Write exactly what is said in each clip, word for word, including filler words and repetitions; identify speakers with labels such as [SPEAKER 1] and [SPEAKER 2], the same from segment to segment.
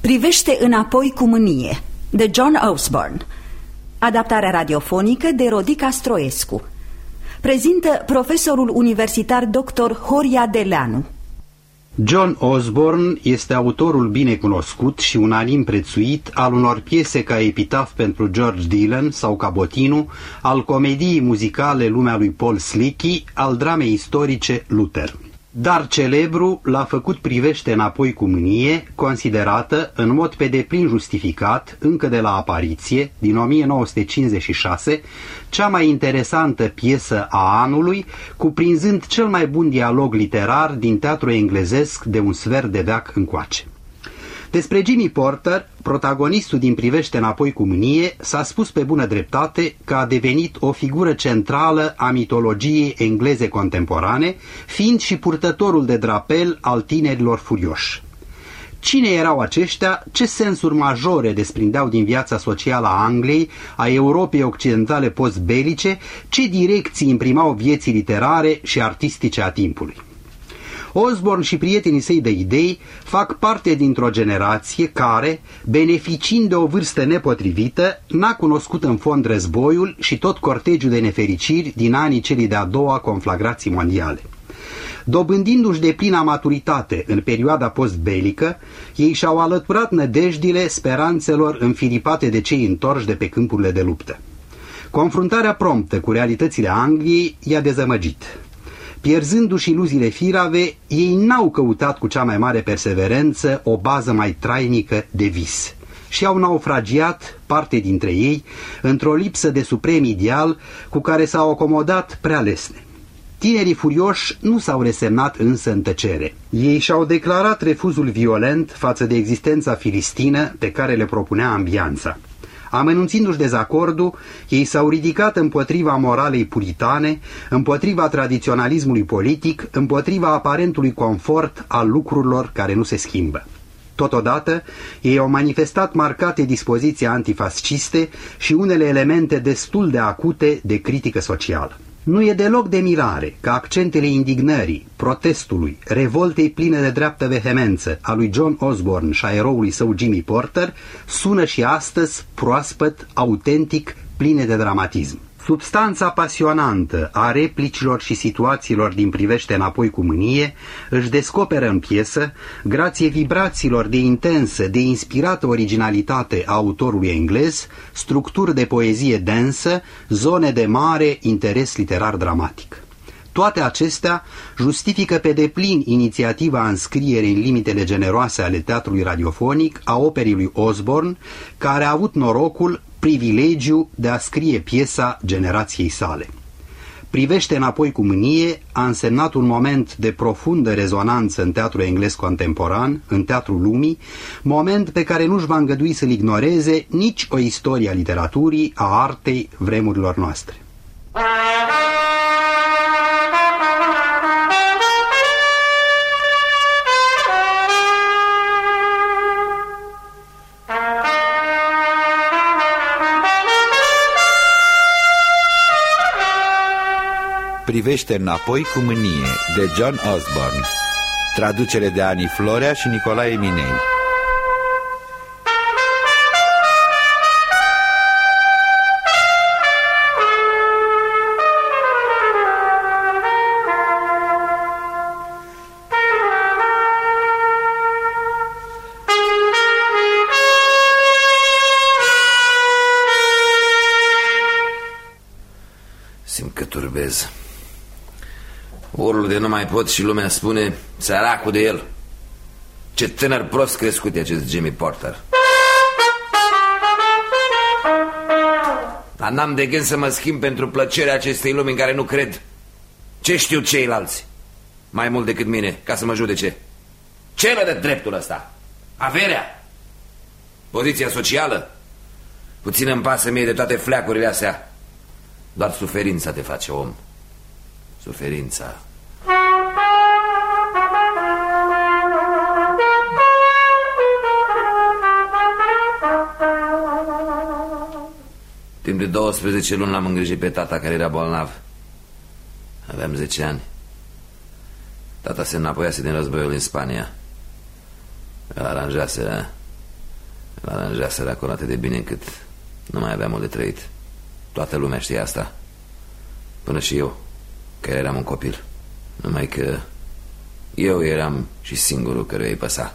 [SPEAKER 1] Privește înapoi cu mânie, de John Osborne. Adaptarea radiofonică de Rodica Stroescu. Prezintă profesorul universitar doctor Horia Deleanu.
[SPEAKER 2] John Osborne este autorul binecunoscut și unanim prețuit al unor piese ca epitaf pentru George Dylan sau Cabotinu, al comediei muzicale Lumea lui Paul Slicky, al dramei istorice Luther. Dar celebru l-a făcut Privește înapoi cu mânie, considerată, în mod pe deplin justificat, încă de la apariție, din o mie nouă sute cincizeci și șase, cea mai interesantă piesă a anului, cuprinzând cel mai bun dialog literar din teatru englezesc de un sfert de veac încoace. Despre Jimmy Porter, protagonistul din Privește înapoi cu mânie, s-a spus pe bună dreptate că a devenit o figură centrală a mitologiei engleze contemporane, fiind și purtătorul de drapel al tinerilor furioși. Cine erau aceștia, ce sensuri majore desprindeau din viața socială a Angliei, a Europei occidentale postbelice, ce direcții imprimau vieții literare și artistice a timpului. Osborne și prietenii săi de idei fac parte dintr-o generație care, beneficiind de o vârstă nepotrivită, n-a cunoscut în fond războiul și tot cortegiul de nefericiri din anii celei de-a doua conflagrații mondiale. Dobândindu-și de plină maturitate în perioada postbelică, ei și-au alăturat nădejdile speranțelor înfilipate de cei întorși de pe câmpurile de luptă. Confruntarea promptă cu realitățile Angliei i-a dezamăgit. Pierzându-și iluziile firave, ei n-au căutat cu cea mai mare perseverență o bază mai trainică de vis și au naufragiat, parte dintre ei, într-o lipsă de suprem ideal cu care s-au acomodat prea lesne. Tinerii furioși nu s-au resemnat însă în tăcere. Ei și-au declarat refuzul violent față de existența filistină pe care le propunea ambianța. Amenunțindu-și dezacordul, ei s-au ridicat împotriva moralei puritane, împotriva tradiționalismului politic, împotriva aparentului confort al lucrurilor care nu se schimbă. Totodată, ei au manifestat marcate dispoziții antifasciste și unele elemente destul de acute de critică socială. Nu e deloc de mirare că accentele indignării, protestului, revoltei pline de dreaptă vehemență a lui John Osborne și a eroului său Jimmy Porter sună și astăzi proaspăt, autentic, pline de dramatism. Substanța pasionantă a replicilor și situațiilor din Privește înapoi cu mânie își descoperă în piesă, grație vibrațiilor de intensă, de inspirată originalitate a autorului englez, structuri de poezie densă, zone de mare interes literar dramatic. Toate acestea justifică pe deplin inițiativa înscrierii în limitele generoase ale teatrului radiofonic a operii lui Osborne, care a avut norocul, privilegiu de a scrie piesa generației sale. Privește înapoi cu mânie a însemnat un moment de profundă rezonanță în teatrul englez contemporan, în teatrul lumii, moment pe care nu-și va îngădui să-l ignoreze nici o istorie a literaturii, a artei vremurilor noastre.
[SPEAKER 3] Privește înapoi cu mânie, de John Osborne. Traducere de Ani Florea și Nicolae Minei.
[SPEAKER 4] Simt că turbez. Orul de nu mai pot și lumea spune săracul de el. Ce tânăr prost crescut e acest Jimmy Porter. Dar n-am de gând să mă schimb pentru plăcerea acestei lumi în care nu cred. Ce știu ceilalți mai mult decât mine ca să mă judece? Ce le dă dreptul ăsta? Averea? Poziția socială? Puțin îmi pasă mie de toate fleacurile astea. Doar suferința te face om. Suferința. Timp de douăsprezece luni l-am îngrijit pe tata care era bolnav. Aveam zece ani. Tata se înapoiase din războiul din Spania. Îl aranjase, a? Îl aranja săracul atât de bine încât nu mai aveam o de trăit. Toată lumea știa asta. Până și eu, că eram un copil. Numai că eu eram și singurul căruia îi păsa.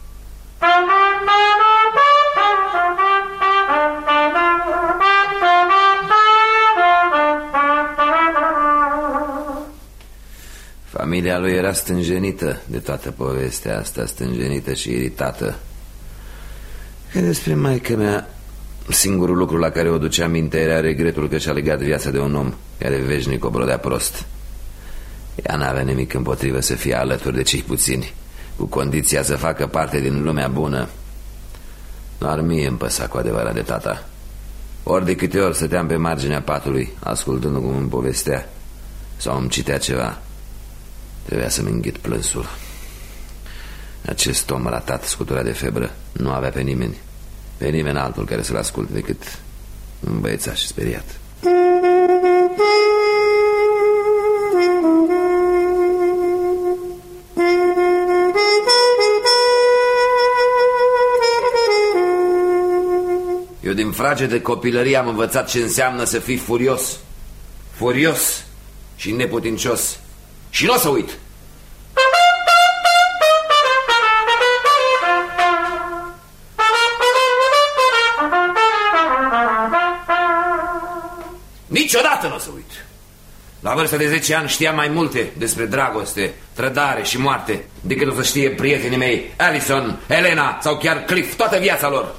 [SPEAKER 4] Familia lui era stânjenită de toată povestea asta, stânjenită și iritată. Că despre maică mea, singurul lucru la care o ducea minte era regretul că și-a legat viața de un om care veșnic o brodea prost. Ea n-avea nimic împotrivă să fie alături de cei puțini, cu condiția să facă parte din lumea bună. Doar mie îmi păsa cu adevărat de tata. Ori de câte ori stăteam pe marginea patului, ascultându cum îmi povestea sau îmi citea ceva, trebuia să-mi înghit plânsul. Acest om ratat, scuturat de febră, nu avea pe nimeni, pe nimeni altul care să-l asculte decât un băiețaș speriat. Eu din frage de copilărie am învățat ce înseamnă să fii furios. Furios și neputincios. Și nu o să uit. Niciodată nu o să uit. La vârsta de zece ani știam mai multe despre dragoste, trădare și moarte decât o să știe prietenii mei Allison, Elena sau chiar Cliff toată viața lor.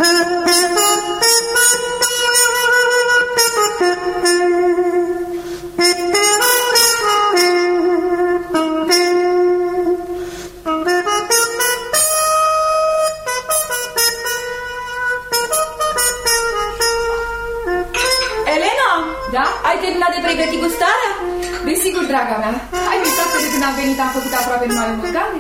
[SPEAKER 5] Pregăti gustarea? Desigur, draga mea. Ai uitat că de când am venit am făcut aproape numai o mâncare?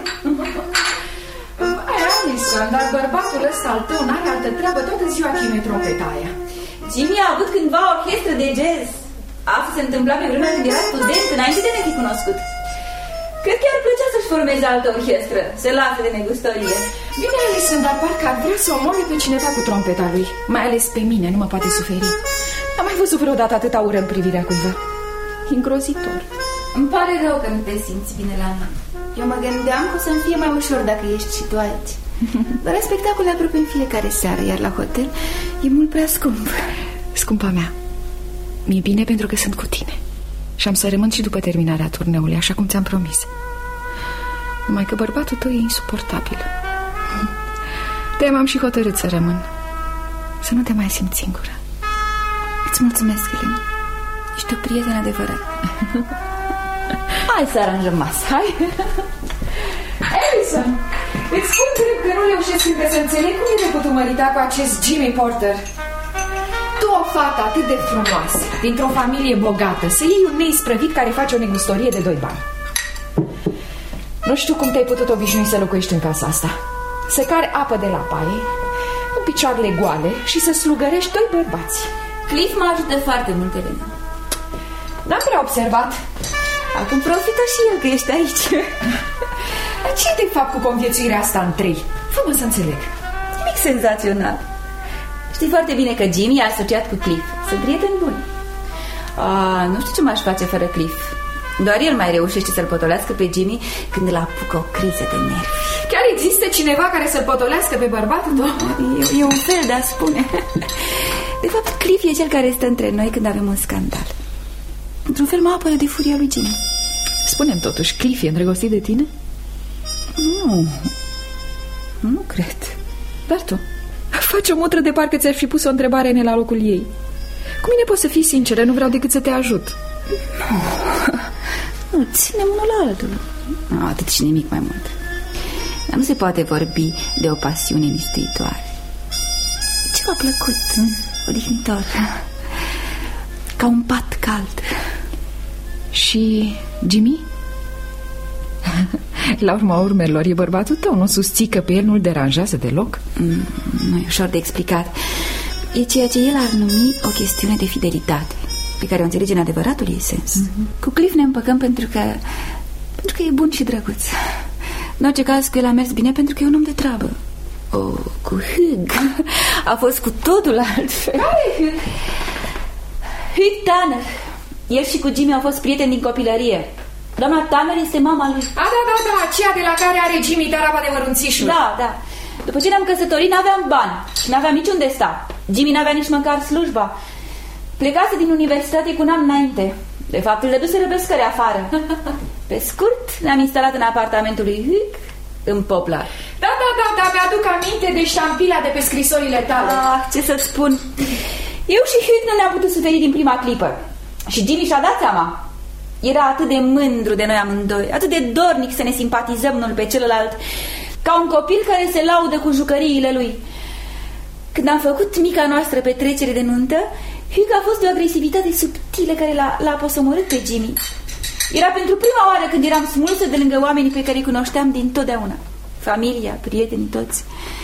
[SPEAKER 5] Ai Alison, dar bărbatul ăsta al tău n-are altă treabă, toată ziua chinuie trompeta aia.
[SPEAKER 6] Jimmy a avut cândva o orchestră de jazz. Asta se întâmpla pe vremea când era student, înainte de ne fi cunoscut. Cred că ar plăcea să-și formeze altă orchestră, se lasă de negustorie.
[SPEAKER 5] Bine, Alison, dar parcă ar vrea să omoare pe cineva cu trompeta lui. Mai ales pe mine, nu mă poate suferi. Am mai văzut vreodată atâta ură în privirea cuiva. Îngrozitor.
[SPEAKER 6] Îmi pare rău că nu te simți bine la mine. Eu mă gândeam că o să-mi fie mai ușor dacă ești și tu aici. Doar spectacole aproape în fiecare seară, iar la hotel e mult prea scump.
[SPEAKER 5] Scumpa mea, mi-e bine pentru că sunt cu tine. Și am să rămân și după terminarea turneului, așa cum ți-am promis. Numai că bărbatul tău e insuportabil. De-aia m-am și hotărât să rămân. Să nu te mai simți singură.
[SPEAKER 6] Îți mulțumesc, Elena. Ești o prietenă adevărată. Hai să aranjăm masa.
[SPEAKER 5] Hai. Allison, îți spun drept că nu reușesc încă să înțeleg cum e de putut mărita cu acest Jimmy Porter. Tu, o fată atât de frumoasă, dintr-o familie bogată, să iei un neisprăvit care face o negustorie de doi bani. Nu știu cum te-ai putut obișnui să locuiești în casa asta. Să cari apă de la paie, cu picioarele goale și să slugărești doi bărbați.
[SPEAKER 6] Cliff mă ajută foarte mult, Elena.
[SPEAKER 5] N-am prea observat.
[SPEAKER 6] Acum profită și el că ești aici.
[SPEAKER 5] Ce de fapt cu conviețuirea asta în trei? Fă-mă să înțeleg.
[SPEAKER 6] Nimic senzațional. Știi foarte bine că Jimmy e asociat cu Cliff. Sunt prieteni buni. Ah, nu știu ce m-aș face fără Cliff. Doar el mai reușește să-l potolească pe Jimmy când îl apucă o criză de nervi.
[SPEAKER 5] Chiar există cineva care să-l potolească pe bărbatul tău?
[SPEAKER 6] E, e un fel de a spune. De fapt, Cliff e cel care stă între noi când avem un scandal. Într-un fel mă apără de furia lui Jimmy.
[SPEAKER 5] Spune-mi totuși, Cliff e îndrăgostit de tine?
[SPEAKER 6] Nu. Nu cred.
[SPEAKER 5] Dar tu faci o mutră de parcă ți-ar fi pus o întrebare în la locul ei. Cu mine poți să fii sinceră, nu vreau decât să te ajut.
[SPEAKER 6] Nu. Nu, ținem unul la altul. Nu, atât și nimic mai mult. Dar nu se poate vorbi de o pasiune mistuitoare. Ceva plăcut, odihnitor. Ca un pat cald.
[SPEAKER 5] Și Jimmy? La urma urmelor, e bărbatul tău. Nu susții că pe el nu-l deranjează deloc?
[SPEAKER 6] Mm, nu e ușor de explicat. E ceea ce el ar numi o chestiune de fidelitate, pe care o înțelege în adevăratul ei sens. Mm-hmm. Cu Cliff ne împăcăm pentru că Pentru că e bun și drăguț. În orice caz, cu el a mers bine pentru că e un om de treabă. Oh, cu Hugh a fost cu totul altfel.
[SPEAKER 5] Care Hugh?
[SPEAKER 6] Hugh Tanner. El și cu Jimmy au fost prieteni din copilărie. Doamna Tanner este mama lui.
[SPEAKER 5] A, da, da, da, aceea de la care are Jimmy taraba de mărunțișuri.
[SPEAKER 6] Da, da. După ce ne-am căsătorit, n-aveam bani și n-aveam niciunde sta. Jimmy n-avea nici măcar slujba. Plecase din universitate cu un an înainte. De fapt, îl dăduseră pe scări afară. Pe scurt, ne-am instalat în apartamentul lui Hugh, în Poplar.
[SPEAKER 5] Da, da, da, da, mi-aduc aminte de ștampila de pe scrisorile tale.
[SPEAKER 6] Ah, ce să spun. Eu și Hugh nu ne-am putut suferi din prima clipă. Și Jimmy și-a dat seama. Era atât de mândru de noi amândoi, atât de dornic să ne simpatizăm unul pe celălalt, ca un copil care se laudă cu jucăriile lui. Când am făcut mica noastră petrecere de nuntă, Hugh a fost de o agresivitate subtilă care l-a posomorât pe Jimmy. Era pentru prima oară când eram smulsă de lângă oamenii pe care îi cunoșteam din totdeauna. Familia, prietenii, toți.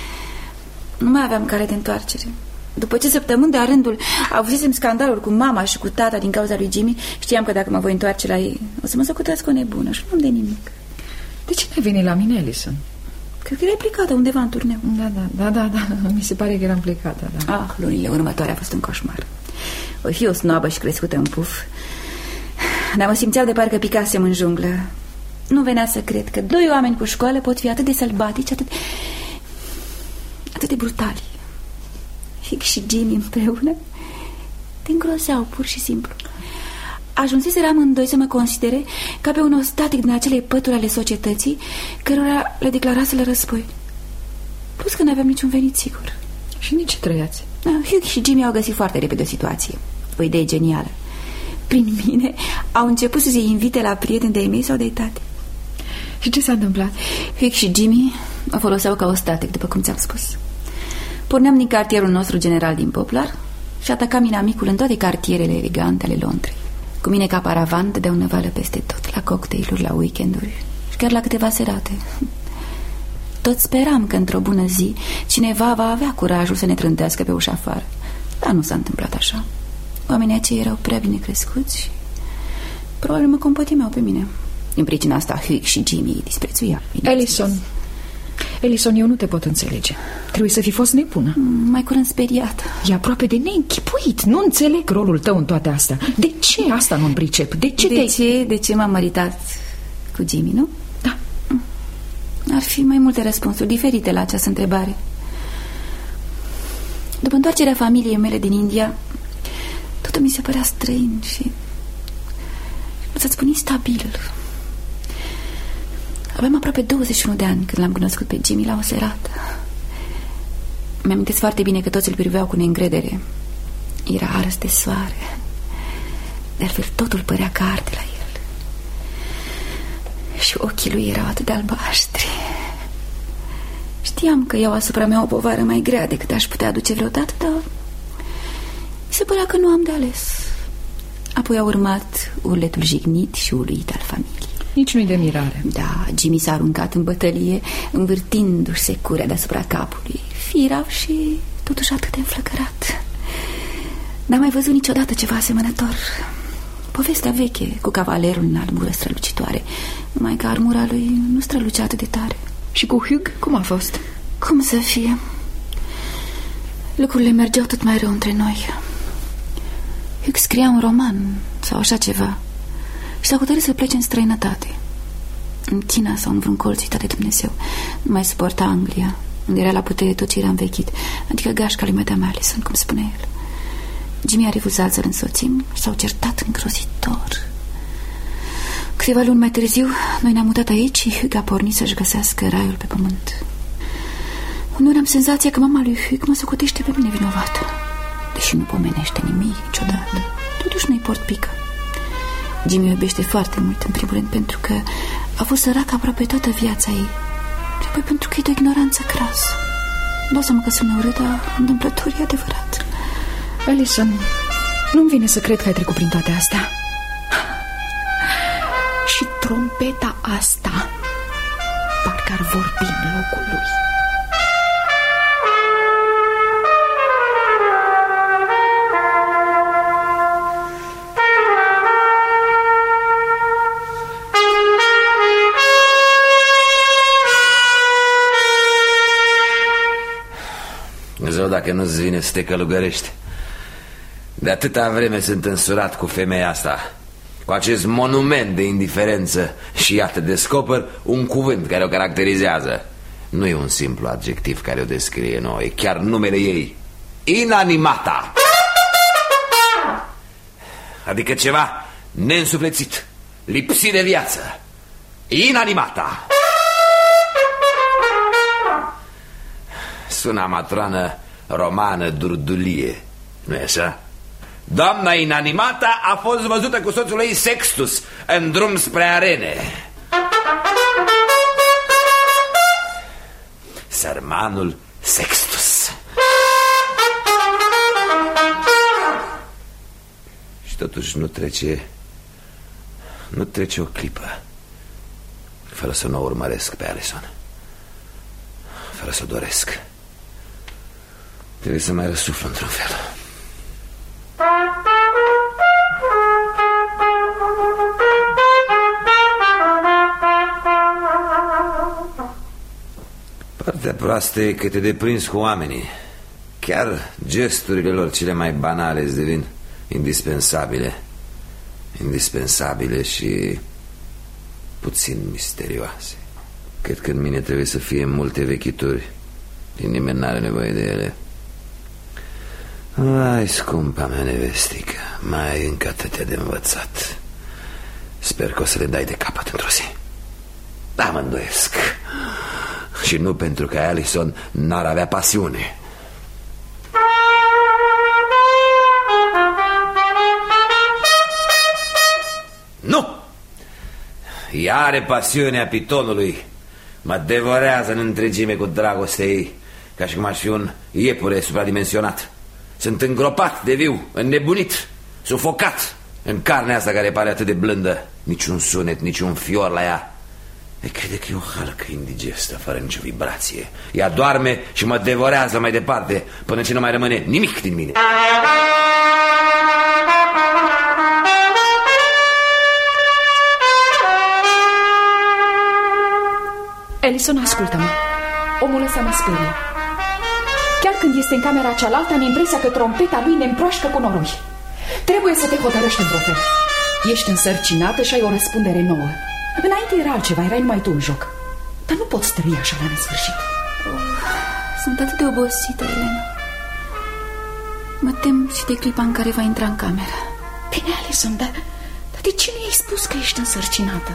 [SPEAKER 6] Nu mai aveam cale de întoarcere. După ce săptămâni de-a rândul avusesem scandalul cu mama și cu tata din cauza lui Jimmy, știam că dacă mă voi întoarce la ei, o să mă socotească o nebună și nu am de nimic.
[SPEAKER 7] De ce n-ai venit la mine, Alison?
[SPEAKER 6] Cred că erai plecată undeva în turneu.
[SPEAKER 7] Da, da, da, da, da. Mi se pare că eram plecată, da.
[SPEAKER 6] Ah, lunile următoare a fost un coșmar. O fi o snoabă și crescută în puf, dar mă simțeau de parcă picasem în junglă. Nu venea să cred că doi oameni cu școală pot fi atât de sălbatici, atât, atât de brutali. Hugh și Jimmy împreună te îngrozeau pur și simplu. Ajunseseră amândoi să mă considere ca pe un ostatig din acele pături ale societății cărora le declaraseră război. Plus că n-aveam niciun venit sigur.
[SPEAKER 7] Și nici trăiați.
[SPEAKER 6] Hugh și Jimmy au găsit foarte repede o situație, o idee genială. Prin mine au început să se invite la prieteni de-ai mei sau de-ai tate.
[SPEAKER 7] Și ce s-a întâmplat?
[SPEAKER 6] Hugh și Jimmy o foloseau ca ostatig, după cum ți-am spus. Porneam din cartierul nostru general din Poplar și atacam inamicul în toate cartierele elegante ale Londrei. Cu mine ca paravan dădeau năvală peste tot, la cocktailuri, la weekenduri și chiar la câteva serate. Tot speram că într-o bună zi cineva va avea curajul să ne trântească pe ușa afară. Dar nu s-a întâmplat așa. Oamenii aceia erau prea bine crescuți și probabil mă compătimeau pe mine. În pricina asta Hugh și Jimmy îi disprețuia.
[SPEAKER 7] Alison, Alison, eu nu te pot înțelege. Trebuie să fi fost nebună.
[SPEAKER 6] Mai curând speriată.
[SPEAKER 7] E aproape de neînchipuit. Nu înțeleg rolul tău în toate astea. De ce asta nu-mi pricep? De ce,
[SPEAKER 6] de ce, de ce m-am măritat cu Jimmy, nu?
[SPEAKER 7] Da.
[SPEAKER 6] Ar fi mai multe răspunsuri diferite la această întrebare. După întoarcerea familiei mele din India, totul mi se părea străin și, să-ți spun, instabil. Aveam aproape douăzeci și unu de ani când l-am cunoscut pe Jimmy la o serată. Mi-amintesc foarte bine că toți îl priveau cu neîncredere. Era ars de soare. De altfel totul părea ca arde la el. Și ochii lui erau atât de albaștri. Știam că iau asupra mea o povară mai grea decât aș putea aduce vreodată, dar mi se părea că nu am de ales. Apoi a urmat urletul jignit și uluit al familiei.
[SPEAKER 7] Nici nu-i de mirare.
[SPEAKER 6] Da, Jimmy s-a aruncat în bătălie, învârtindu-și securea deasupra capului, firav și totuși atât de înflăcărat. N-am mai văzut niciodată ceva asemănător. Povestea veche cu cavalerul în armură strălucitoare, numai că armura lui nu strălucea atât de tare.
[SPEAKER 7] Și cu Hugh cum a fost?
[SPEAKER 6] Cum să fie? Lucrurile mergeau tot mai rău între noi. Hugh scria un roman sau așa ceva și s-a hotărât să plece în străinătate, în China sau în vreun colț uitat de Dumnezeu. Nu mai suporta Anglia, unde era la putere tot ce era învechit, adică gașca lui Madame Alison, cum spune el. Jimmy a refuzat să-l însoțim și s-au certat îngrozitor. Câteva luni mai târziu, noi ne-am mutat aici și Hugh a pornit să-și găsească raiul pe pământ. Uneori am senzația că mama lui Hugh mă socotește pe mine vinovată, deși nu pomenește nimic niciodată. Totuși nu-i port pică. Jimmy iubește foarte mult, în primul rând pentru că a fost sărac aproape toată viața ei și apoi pentru că e de o ignoranță crasă. Dau seama că sună urât, dar întâmplător e adevărat.
[SPEAKER 7] Alison, nu-mi vine să cred că ai trecut prin toate astea. Și trompeta asta parcă ar vorbi în locul lui.
[SPEAKER 4] Zău, dacă nu-ți vine să te călugărești. De atâta vreme sunt însurat cu femeia asta, cu acest monument de indiferență, și iată, descoper un cuvânt care o caracterizează. Nu e un simplu adjectiv care o descrie nouă, e chiar numele ei: inanimata. Adică ceva neînsuflețit, lipsit de viață. Inanimata. Sună matroană romană durdulie, nu-i așa? Doamna Inanimata a fost văzută cu soțul ei Sextus în drum spre arene. Sărmanul Sextus. Și totuși nu trece Nu trece o clipă fără să nu o urmăresc pe Alison, fără să o doresc. Trebuie să mai răsuflu într-un fel. Partea proastă e că te deprinzi cu oamenii. Chiar gesturile lor cele mai banale îți devin indispensabile. Indispensabile și puțin misterioase. Cred că în mine trebuie să fie multe vechituri. Nimeni n-are nevoie de ele. Ai, scumpa mea nevestică, mai ai încă atâtea de învățat. Sper că o să le dai de capăt într-o zi. Da, mă îndoiesc. Și nu pentru că Alison n-ar avea pasiune. Nu! Ea are pasiunea pitonului. Mă devorează în întregime cu dragostea ei, ca și cum aș fi un iepure supradimensionat. Sunt îngropat de viu, înnebunit, sufocat în carnea asta care pare atât de blândă. Niciun sunet, niciun fior la ea. E crede că e o halcă indigestă, fără nicio vibrație. Ea doarme și mă devorează mai departe, până ce nu mai rămâne nimic din mine.
[SPEAKER 5] Alison, ascultă-mă. Omul ăsta mă sperie. Chiar când este în camera cealaltă, am impresia că trompeta lui ne împroașcă cu noroi. Trebuie să te hotărăști într-o fel. Ești însărcinată și ai o răspundere nouă. Înainte era altceva, erai numai tu în joc. Dar nu poți trăi așa la nesfârșit.
[SPEAKER 6] Oh, sunt atât de obosită, Elena. Mă tem și de clipa în care va intra în cameră.
[SPEAKER 5] Bine, Alison, dar, dar de ce nu i-ai spus că ești însărcinată?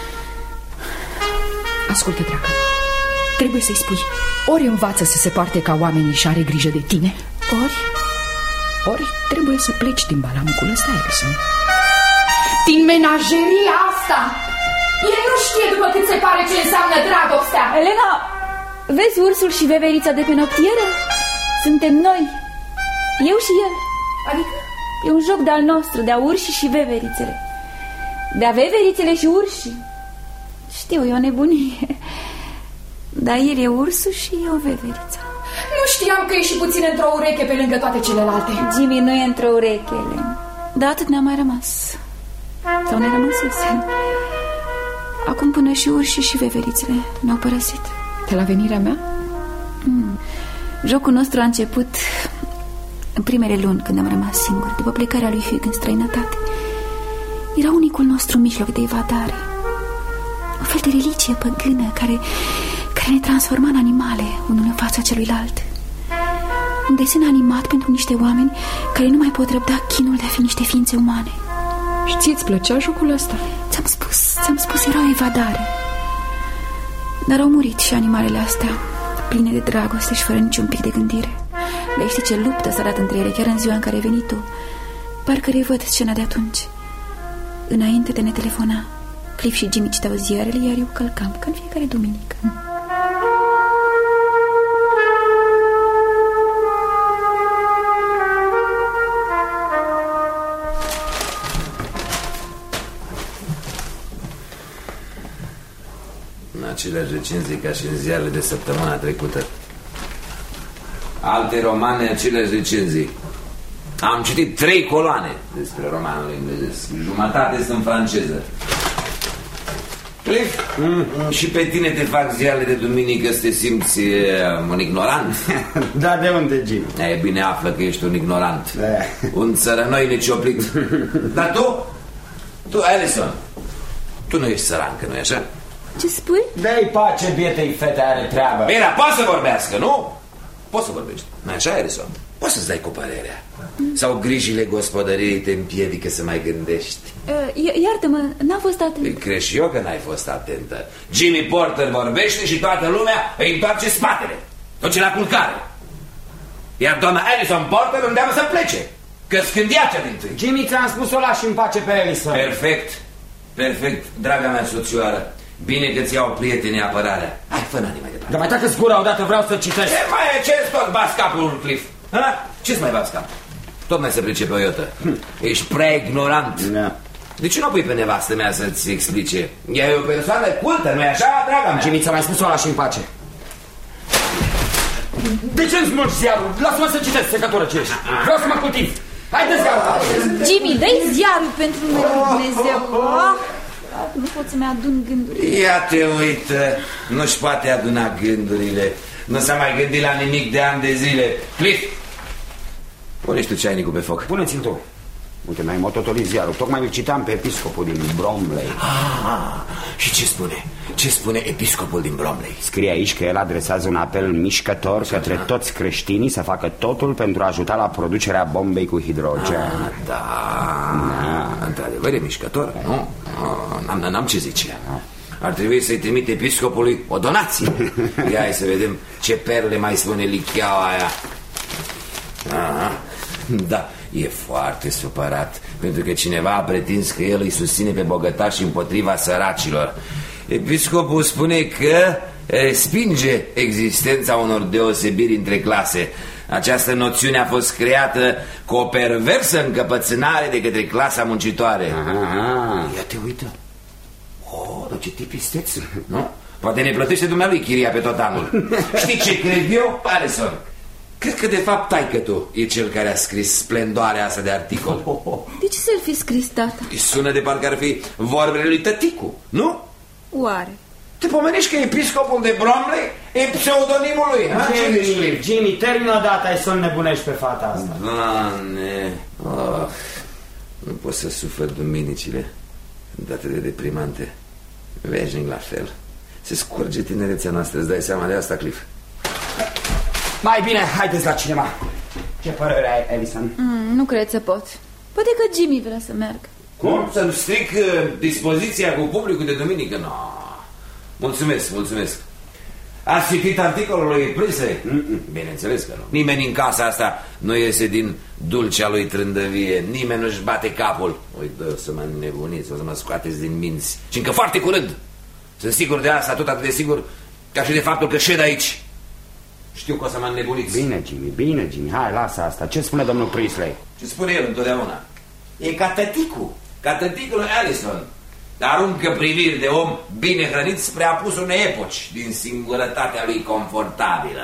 [SPEAKER 5] Ascultă, dragă, trebuie să-i spui. Ori învață să se poarte ca oamenii și are grijă de tine, Ori Ori trebuie să pleci din balamucul ăsta, Alison. Din menageria asta. El nu știe după cât se pare ce înseamnă dragostea.
[SPEAKER 6] Elena, vezi ursul și veverița de pe noptieră? Suntem noi, eu și el.
[SPEAKER 5] Adică?
[SPEAKER 6] E un joc de-al nostru, de-a urși și veverițele. De-a veverițele și urși. Știu, e o nebunie. Dar el e ursul și eu veverița.
[SPEAKER 5] Nu știam că e și puțin într-o ureche pe lângă toate celelalte.
[SPEAKER 6] Jimmy nu e într-o ureche, Elena. Dar atât ne-a mai rămas. Sau ne rămăsese. Acum până și urșii și veverițele ne-au părăsit.
[SPEAKER 5] De la venirea mea?
[SPEAKER 6] Mm. Jocul nostru a început în primele luni, când am rămas singur, după plecarea lui Hugh în străinătate. Era unicul nostru mijloc de evadare. O fel de religie păgână care, care ne transforma în animale, unul în fața celuilalt. Un desen animat pentru niște oameni care nu mai pot răbda chinul de a fi niște ființe umane.
[SPEAKER 5] Și ție-ți plăcea jocul ăsta?
[SPEAKER 6] Ți-am spus, ți-am spus, era o evadare. Dar au murit și animalele astea, pline de dragoste și fără niciun pic de gândire. Dar știi ce luptă s-a dat între ele chiar în ziua în care ai venit tu. Parcă revăd scena de atunci. Înainte de ne telefona, Cliff și Jimmy citeau ziarele, iar eu călcam, ca în fiecare duminică.
[SPEAKER 4] Aceleași recenzii ca și în ziarele de săptămâna trecută. Alte romane, aceleași recenzii. Am citit trei coloane despre romanul englezesc. Jumătate sunt franceză. Cliff, mm. și pe tine te fac ziarele de duminică să te simți uh, un ignorant?
[SPEAKER 8] Da, de unde, Jim?
[SPEAKER 4] E bine, află că ești un ignorant. Da. Un țărănoi necioplit. Dar tu, tu, Alison, tu nu ești sărancă, nu-i așa?
[SPEAKER 6] Ce spui?
[SPEAKER 8] Dă-i pace, bietei fete, are treabă.
[SPEAKER 4] Bine, poți să vorbească, nu? Poți să vorbești, nu-i așa, Alison? Poți să-ți dai cu părerea. Sau grijile gospodăriei te împiedică să mai gândești?
[SPEAKER 6] uh, Iartă-mă, n-am fost atent.
[SPEAKER 4] Crezi și eu că n-ai fost atentă. Jimmy Porter vorbește și toată lumea îi întoarce spatele. Duce la culcare. Iar doamna Alison Porter îndeamnă să plece, că scândia cea din tâi.
[SPEAKER 8] Jimmy, ți-am spus o lași în pace pe Alison.
[SPEAKER 4] Perfect, perfect, draga mea soțioară. Bine că ți iau prietenii apărarea. Hai, fă nani mai departe.
[SPEAKER 8] Dar mai tacă-ți gura odată, vreau să citesc.
[SPEAKER 4] Ce mai e? Ce-ți tot bați capul, Cliff? Ce-ți mai bați capul? Tot mai se pricepe o iotă. Hm. Ești prea ignorant.
[SPEAKER 8] Da.
[SPEAKER 4] De ce nu pui pe nevastă mea să-ți explice? E o persoană cultă, nu-i așa, draga mea?
[SPEAKER 8] Jimmy, ți-a mai spus o lași în pace. De ce îmi smulgi ziarul? Lasă-mă să citesc, secătură ce ești. Vreau să mă cultiv. Haide-ți gata.
[SPEAKER 6] Jimmy, dă-i ziarul pentru numele lui Dumnezeu. Oh, nu pot să-mi adun gândurile.
[SPEAKER 4] Ia te uită, nu-și poate aduna gândurile. Nu s-a mai gândit la nimic de ani de zile. Cliff, pune-și tu ceainicul pe foc.
[SPEAKER 8] Pune-ți-l tu. Uite, mai mototolit ziarul. Tocmai îl citam pe episcopul din Bromley.
[SPEAKER 4] Ah, și ce spune? Ce spune episcopul din Bromley?
[SPEAKER 8] Scrie aici că el adresează un apel mișcător către toți creștinii să facă totul pentru a ajuta la producerea bombei cu hidrogen.
[SPEAKER 4] Ah, da, da. Într-adevăr e mișcător, nu? N-am ce zice. Ar trebui să-i trimite episcopului o donație. Ia hai să vedem ce perle mai spune licheaua aia. Aha. Da, e foarte supărat pentru că cineva a pretins că el îi susține pe bogătași împotriva săracilor. Episcopul spune că respinge existența unor deosebiri între clase. Această noțiune a fost creată cu o perversă încăpățânare de către clasa muncitoare. Aha. Ia te uită. Oh, dar ce tip isteț, nu? Poate ne plătește dumnealui chiria pe tot anul. Știi ce cred eu, Alison? Cred că de fapt taică-tu e cel care a scris splendoarea asta de articol.
[SPEAKER 6] De ce să-l fi scris, tata?
[SPEAKER 4] Îi sună de parcă ar fi vorbele lui tăticu, nu?
[SPEAKER 6] Oare?
[SPEAKER 4] Te pomenești că episcopul de Bromley e pseudonimul lui, ha?
[SPEAKER 8] Jimmy, Jimmy, termină odată, ai să nebunești pe fata asta.
[SPEAKER 4] Doamne, oh, nu pot să sufăr duminicile. Sunt atât de deprimante. Veșnic la fel. Se scurge tinerețea noastră, îți dai seama de asta, Cliff?
[SPEAKER 8] Mai bine, haideți la cinema. Ce părere ai, Alison?
[SPEAKER 6] Mm, nu cred să pot. Poate că Jimmy vrea să meargă.
[SPEAKER 4] Cum? Să-mi stric uh, dispoziția cu publicul de duminică? No. Mulțumesc, mulțumesc. Ați citit articolul lui Priestley? Bineînțeles că nu. Nimeni în casa asta nu iese din dulcea lui trândăvie. Nimeni nu-și bate capul. Uite, o să mă nebuniți, o să mă scoateți din minți. Și încă foarte curând. Sunt sigur de asta, tot atât de sigur ca și de faptul că șed aici. Știu că o să mă înnebuniți.
[SPEAKER 8] Bine, Jimmy, bine, Jimmy, hai, lasă asta. Ce spune domnul Priestley?
[SPEAKER 4] Ce spune el întotdeauna? E ca tăticul, ca tăticul lui Alison. Aruncă priviri de om bine hrănit spre apus unei epoci din singurătatea lui confortabilă.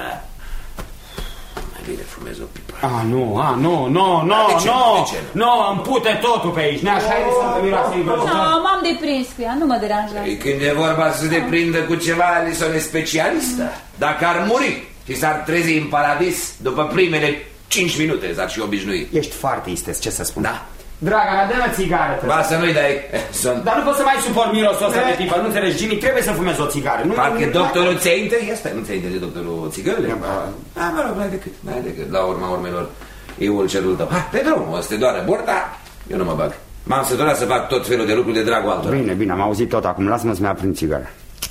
[SPEAKER 4] Mai bine fumez o pipă.
[SPEAKER 8] Ah, nu, ah, nu, nu, nu, nu, nu, îmi pute totul pe aici. Ne-așa hai să miroase învățător.
[SPEAKER 6] Nu, m-am deprins cu ea, nu mă deranjează.
[SPEAKER 4] Când e vorba să se deprindă cu ceva, Alison e specialistă. Dacă ar muri și s-ar trezi în paradis după primele cinci minute, s-ar și obișnui.
[SPEAKER 8] Ești foarte isteț, ce să spun?
[SPEAKER 4] Da.
[SPEAKER 8] Draga mea, dă-mă țigară.
[SPEAKER 4] Ba, să nu-i dai. Sunt...
[SPEAKER 8] Dar nu pot să mai suport mirosul ăsta de pipă, nu înțelegi, Jimmy, trebuie să fumez o țigară. Nu,
[SPEAKER 4] parcă
[SPEAKER 8] nu,
[SPEAKER 4] doctorul ți-a interzis. Nu ți-a interzis doctorul țigările? Da, mă rog, n-ai decât, n-ai decât. La urma urmelor, eu cerul tău. Ha, pe drum, o să te doare burta, eu nu mă bag. M-am săturat să fac tot felul de lucruri de dragul altora.
[SPEAKER 8] Bine, bine, am auzit tot acum, lasă-mă să-mi aprind țigară.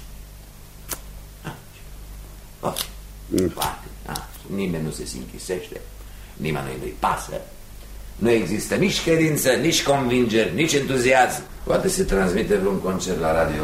[SPEAKER 4] Oh. Mm. Ah, nimeni nu se închisește, nimeni nu-i pasă. Nu există nici credință, nici convingeri, nici entuziasm. Poate se transmite vreun concert la radio.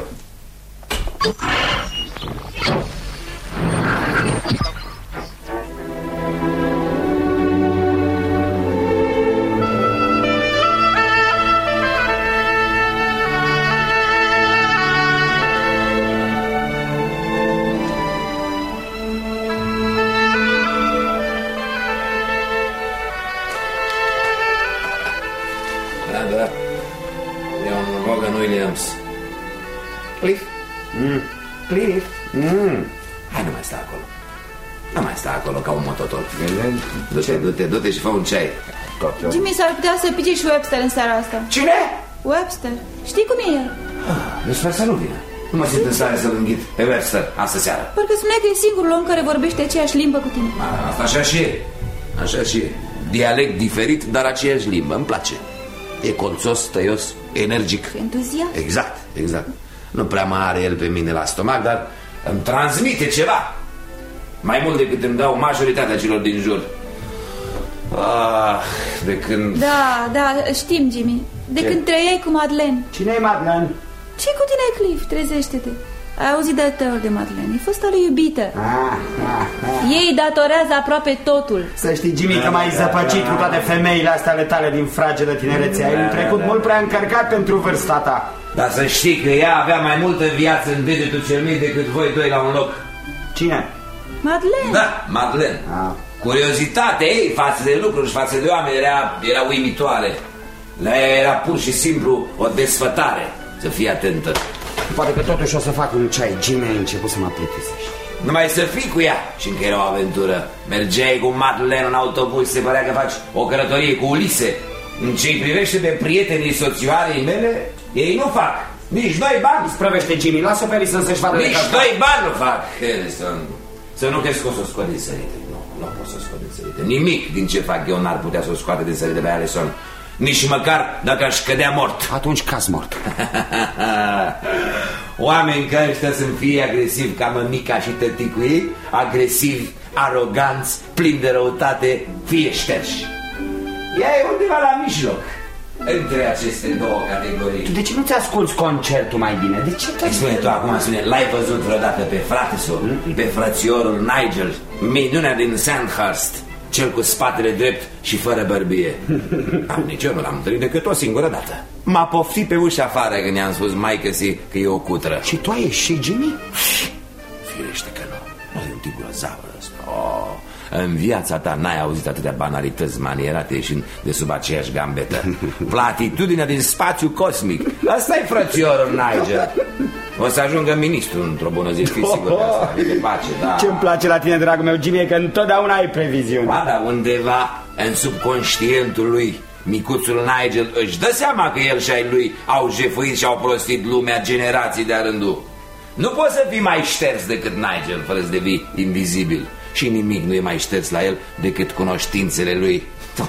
[SPEAKER 4] Cliff? Mm. Cliff? Mm. Hai, nu mai sta acolo. Nu mai sta acolo ca un mototol. Du-te, du-te, du-te și fă un ceai.
[SPEAKER 6] Jimmy, s-ar putea să pice și Webster în seara asta.
[SPEAKER 4] Cine?
[SPEAKER 6] Webster. Știi cum e el?
[SPEAKER 4] Ah, deci să nu vină. Nu mă simt în stare să-l înghit pe Webster astă seară.
[SPEAKER 6] Parcă spunea că e singurul om care vorbește aceeași limbă cu tine.
[SPEAKER 4] A, asta așa și e. Așa și e. Dialect diferit, dar aceeași limbă. Îmi place. E colțos, tăios, energic.
[SPEAKER 6] Entuziast.
[SPEAKER 4] Exact, exact. Nu prea mă are el pe mine la stomac, dar îmi transmite ceva. Mai mult decât îmi dau majoritatea celor din jur. Ah, de când...
[SPEAKER 6] Da, da, știm, Jimmy. De Ce? Când trăiai cu Madeleine.
[SPEAKER 8] Cine e Madeleine?
[SPEAKER 6] Ce cu tine, Cliff? Trezește-te. Ai auzit de tău de Madeleine. E fosta lui iubită. ah, ah, ah. Ei datorează aproape totul.
[SPEAKER 8] Să știi, Jimmy, că m-ai zăpăcit cu toate femeile astea ale tale din fragedă tinerețe. Ai un trecut mult prea încărcat pentru vârsta ta.
[SPEAKER 4] Dar să știi că ea avea mai multă viață în degetul cel mic decât voi doi la un loc.
[SPEAKER 8] Cine?
[SPEAKER 6] Madeleine.
[SPEAKER 4] Da, Madeleine. ah. Curiozitatea ei față de lucruri și față de oameni era, era uimitoare. La ea era pur și simplu o desfătare. Să fii atentă.
[SPEAKER 8] Poate că totuși o să fac un ceai. Jimmy a început să mă plictisești.
[SPEAKER 4] Numai să fii cu ea și încă era o aventură. Mergeai cu Madeleine în autobuz, se părea că faci o călătorie cu Ulise. În ce-i privește pe prietenii soțioarei mele, ei nu fac. Nici doi bani.
[SPEAKER 8] Sprăvește, Jimmy, lasă pe Alison să-și vadă.
[SPEAKER 4] Nici doi bani nu fac, Harrison. Să nu crezi că o să o scot din sărite. Nu, nu pot să o scot din sărite. Nimic din ce fac eu n-ar putea să o scoate din sărite pe Alison. Nici măcar dacă aș cădea mort.
[SPEAKER 8] Atunci caz mort.
[SPEAKER 4] Oameni care ăștia să fie agresivi ca mămica și tăticul ei, agresivi, aroganți, plini de răutate, fie șterși. Ea e undeva la mijloc între aceste două categorii.
[SPEAKER 8] Tu de ce nu-ți asculți concertul mai bine? De ce te
[SPEAKER 4] spune tu acum, spune, l-ai văzut vreodată pe fratesul, mm-hmm. pe frățiorul Nigel, minunea din Sandhurst, cel cu spatele drept și fără bărbie? Am, nici eu nu l-am întâlnit decât o singură dată. M-a poftit pe ușa afară când i-am spus maică-si că e o cutră.
[SPEAKER 8] Și tu ai ieșit, Jimmy?
[SPEAKER 4] Firește că nu. Nu e un tip grozav ăsta. Oh, în viața ta n-ai auzit atâtea banalități manierate ieșind de sub aceeași gambetă. Platitudinea din spațiu cosmic. Asta-i frățiorul Nigel. O să ajungă ministru într-o bună zi, fii sigur de asta. De pace, da.
[SPEAKER 8] Ce-mi place la tine, dragul meu, Jimmy, e că întotdeauna ai previziuni.
[SPEAKER 4] Ba, da, undeva în subconștientul lui, micuțul Nigel își dă seama că el și ai lui au jefuit și au prostit lumea generații de-a rândul. Nu poți să fii mai șters decât Nigel fără să devii invizibil. Și nimic nu e mai șters la el decât cunoștințele lui.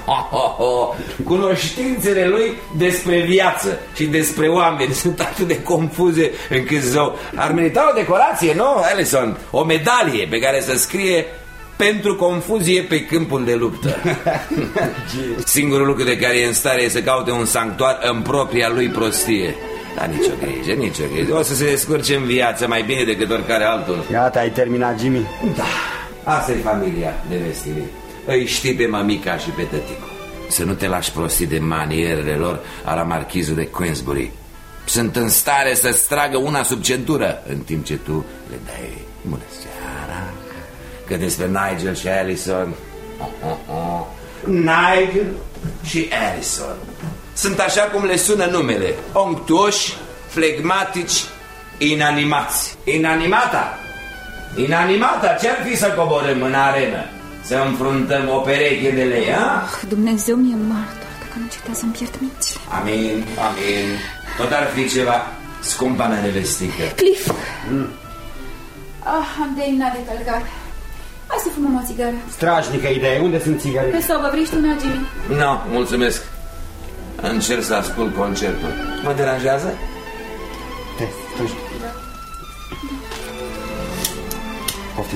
[SPEAKER 4] Cunoștințele lui despre viață și despre oameni sunt atât de confuze încât zău ar merita o decorație, nu, Alison? O medalie pe care să scrie pentru confuzie pe câmpul de luptă. Singurul lucru de care e în stare e să caute un sanctuar în propria lui prostie. Dar nicio grijă, nicio grijă. O să se descurce în viață mai bine decât oricare altul.
[SPEAKER 8] Iată, ai terminat, Jimmy.
[SPEAKER 4] Da, asta e familia de vestire. Îi știi pe mămica și pe tăticul. Să nu te lași prosti de manierele lor a la marchizul de Queensbury. Sunt în stare să-ți tragă una sub centură, în timp ce tu le dai bună seara. Că despre Nigel și Alison, oh, oh, oh. Nigel și Alison sunt așa cum le sună numele: onctuoși, flegmatici, inanimați. Inanimata Inanimata, ce-ar fi să coborâm în arenă? Să înfruntăm o pereche de lei, a?
[SPEAKER 6] Oh, Dumnezeu mi-e martor dacă nu cetea să-mi pierd mințile.
[SPEAKER 4] Amin, amin. Tot ar fi ceva, scumpa mea nevestică.
[SPEAKER 6] Cliff, mm. ah, am terminat de călcat. Hai să fumăm o țigară.
[SPEAKER 8] Strașnică idee, unde sunt țigări?
[SPEAKER 6] Pe sobă, vrei tu una, Jimmy?
[SPEAKER 4] Nu, no, mulțumesc. Încerc să ascult concertul. Mă deranjează?
[SPEAKER 8] Te, tu știi. Poftim.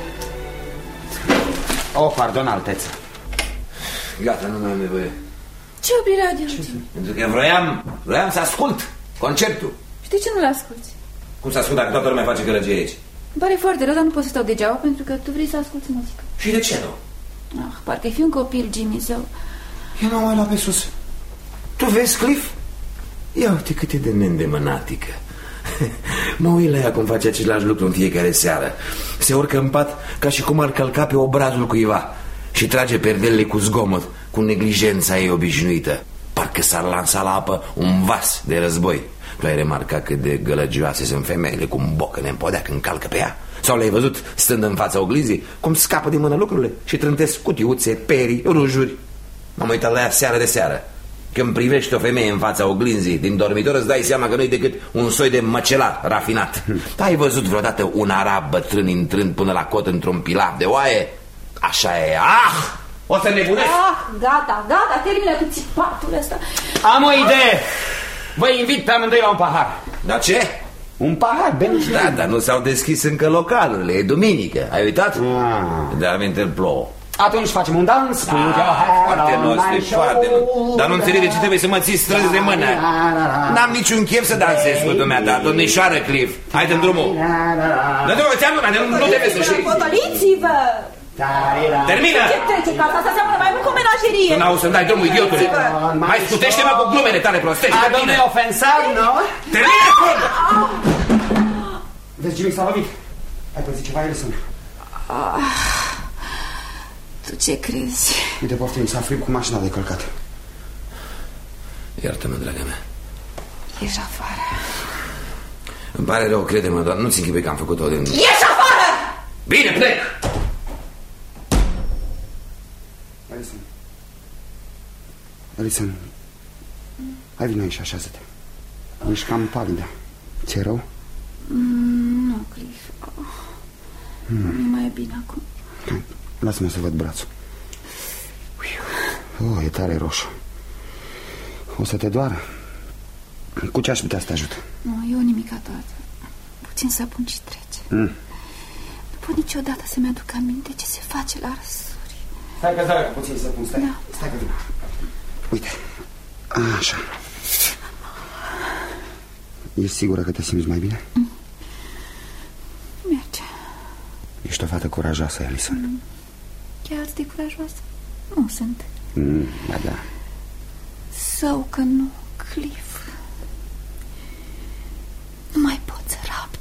[SPEAKER 8] Oh, pardon, alteță.
[SPEAKER 4] Gata, nu mai am nevoie.
[SPEAKER 6] Ce opri radio?
[SPEAKER 4] Pentru că vroiam, vroiam să ascult concertul.
[SPEAKER 6] Și de ce nu-l asculti?
[SPEAKER 4] Cum să ascult dacă toată lumea face gălăgie aici?
[SPEAKER 6] Îmi pare foarte rău, dar nu pot să stau degeaba pentru că tu vrei să asculti muzică.
[SPEAKER 4] Și de ce nu?
[SPEAKER 6] Ah, parcă fi un copil, Jimmy, zău.
[SPEAKER 4] Eu n-am mai luat pe sus. Tu vezi, Cliff? Ia uite cât e de neîndemânatică. Mă uit la ea cum face același lucru în fiecare seară. Se urcă în pat ca și cum ar călca pe obrazul cuiva și trage perdelele cu zgomot, cu neglijența ei obișnuită. Parcă s-ar lansa la apă un vas de război. Tu ai remarcat cât de gălăgioase sunt femeile, cum bocăne în podea când calcă pe ea? Sau le-ai văzut stând în fața oglinzii, cum scapă din mână lucrurile și trântesc cutiuțe, perii, rujuri? M-am uitat la ea seară de seară. Când privești o femeie în fața oglinzii din dormitor, îți dai seama că nu-i decât un soi de măcelar rafinat. Ai văzut vreodată un arab bătrân intrând până la cot într-un pilaf de oaie? Așa e. Ah! O să nebunesc!
[SPEAKER 6] Ah, gata, gata, termină cu țipatul ăsta.
[SPEAKER 8] Am o idee! Vă invit pe amândoi la un pahar.
[SPEAKER 4] Da ce?
[SPEAKER 8] Un pahar, bine.
[SPEAKER 4] Da, dar nu s-au deschis încă localurile, e duminică. Ai uitat? Ah. De aminte îl plouă.
[SPEAKER 8] Atunci facem un dans.
[SPEAKER 4] Da, foarte nostru, foarte nostru. Dar nu înțeleg de ce trebuie să mă ții strâns de mână. N-am niciun chef să dansez cu dumneata, domnișoară Cliff. Hai în drumul. Dă drumul, ți-am lumea, nu te vezi să știi.
[SPEAKER 6] Potoliți-vă!
[SPEAKER 4] Termină!
[SPEAKER 6] Ce trece ca asta? Asta seamănă mai mult cu o menagerie.
[SPEAKER 4] Nu să-mi dai drumul, idiotule. Mai scutește-mă cu glumele tale prostești.
[SPEAKER 8] A, domnule ofensar, nu?
[SPEAKER 4] Termină, spun!
[SPEAKER 8] Vezi, Jimmy s-a lovit. Ai păzit ceva, Alison?
[SPEAKER 6] Tu ce crezi?
[SPEAKER 8] Uite, poftim, s-a frig cu mașina de călcat.
[SPEAKER 4] Iartă-mă, draga mea.
[SPEAKER 6] Ieși afară.
[SPEAKER 4] Îmi pare rău, crede-mă, dar nu-ți închipui că am făcut-o din...
[SPEAKER 6] Ieși afară!
[SPEAKER 4] Bine, plec!
[SPEAKER 8] Alison. Alison. Hai, vină aici, așează-te. Ești cam palidă. Ți-e rău?
[SPEAKER 6] Mm, nu, Cliff. Oh. Mm. Nu mai e bine acum.
[SPEAKER 8] Hai, lasă-mă să văd brațul. Oh, e tare roșu. O să te doară. Cu ce aș putea să te ajut?
[SPEAKER 6] Nu, eu nimica toată. Puțin sapun și trece. Mm. Nu pot niciodată să-mi aduc aminte ce se face la răsuri.
[SPEAKER 8] Stai că stai puțin sapun, stai.
[SPEAKER 6] Da.
[SPEAKER 8] Stai că vin. Uite, așa. Ești sigură că te simți mai bine?
[SPEAKER 6] Mm. Merge.
[SPEAKER 8] Ești o fată curajoasă, Alison.
[SPEAKER 6] Mm. Chiar de curajoasă? Nu sunt.
[SPEAKER 8] Mm, ba da.
[SPEAKER 6] Sau că nu, Cliff. Nu mai pot să rapt.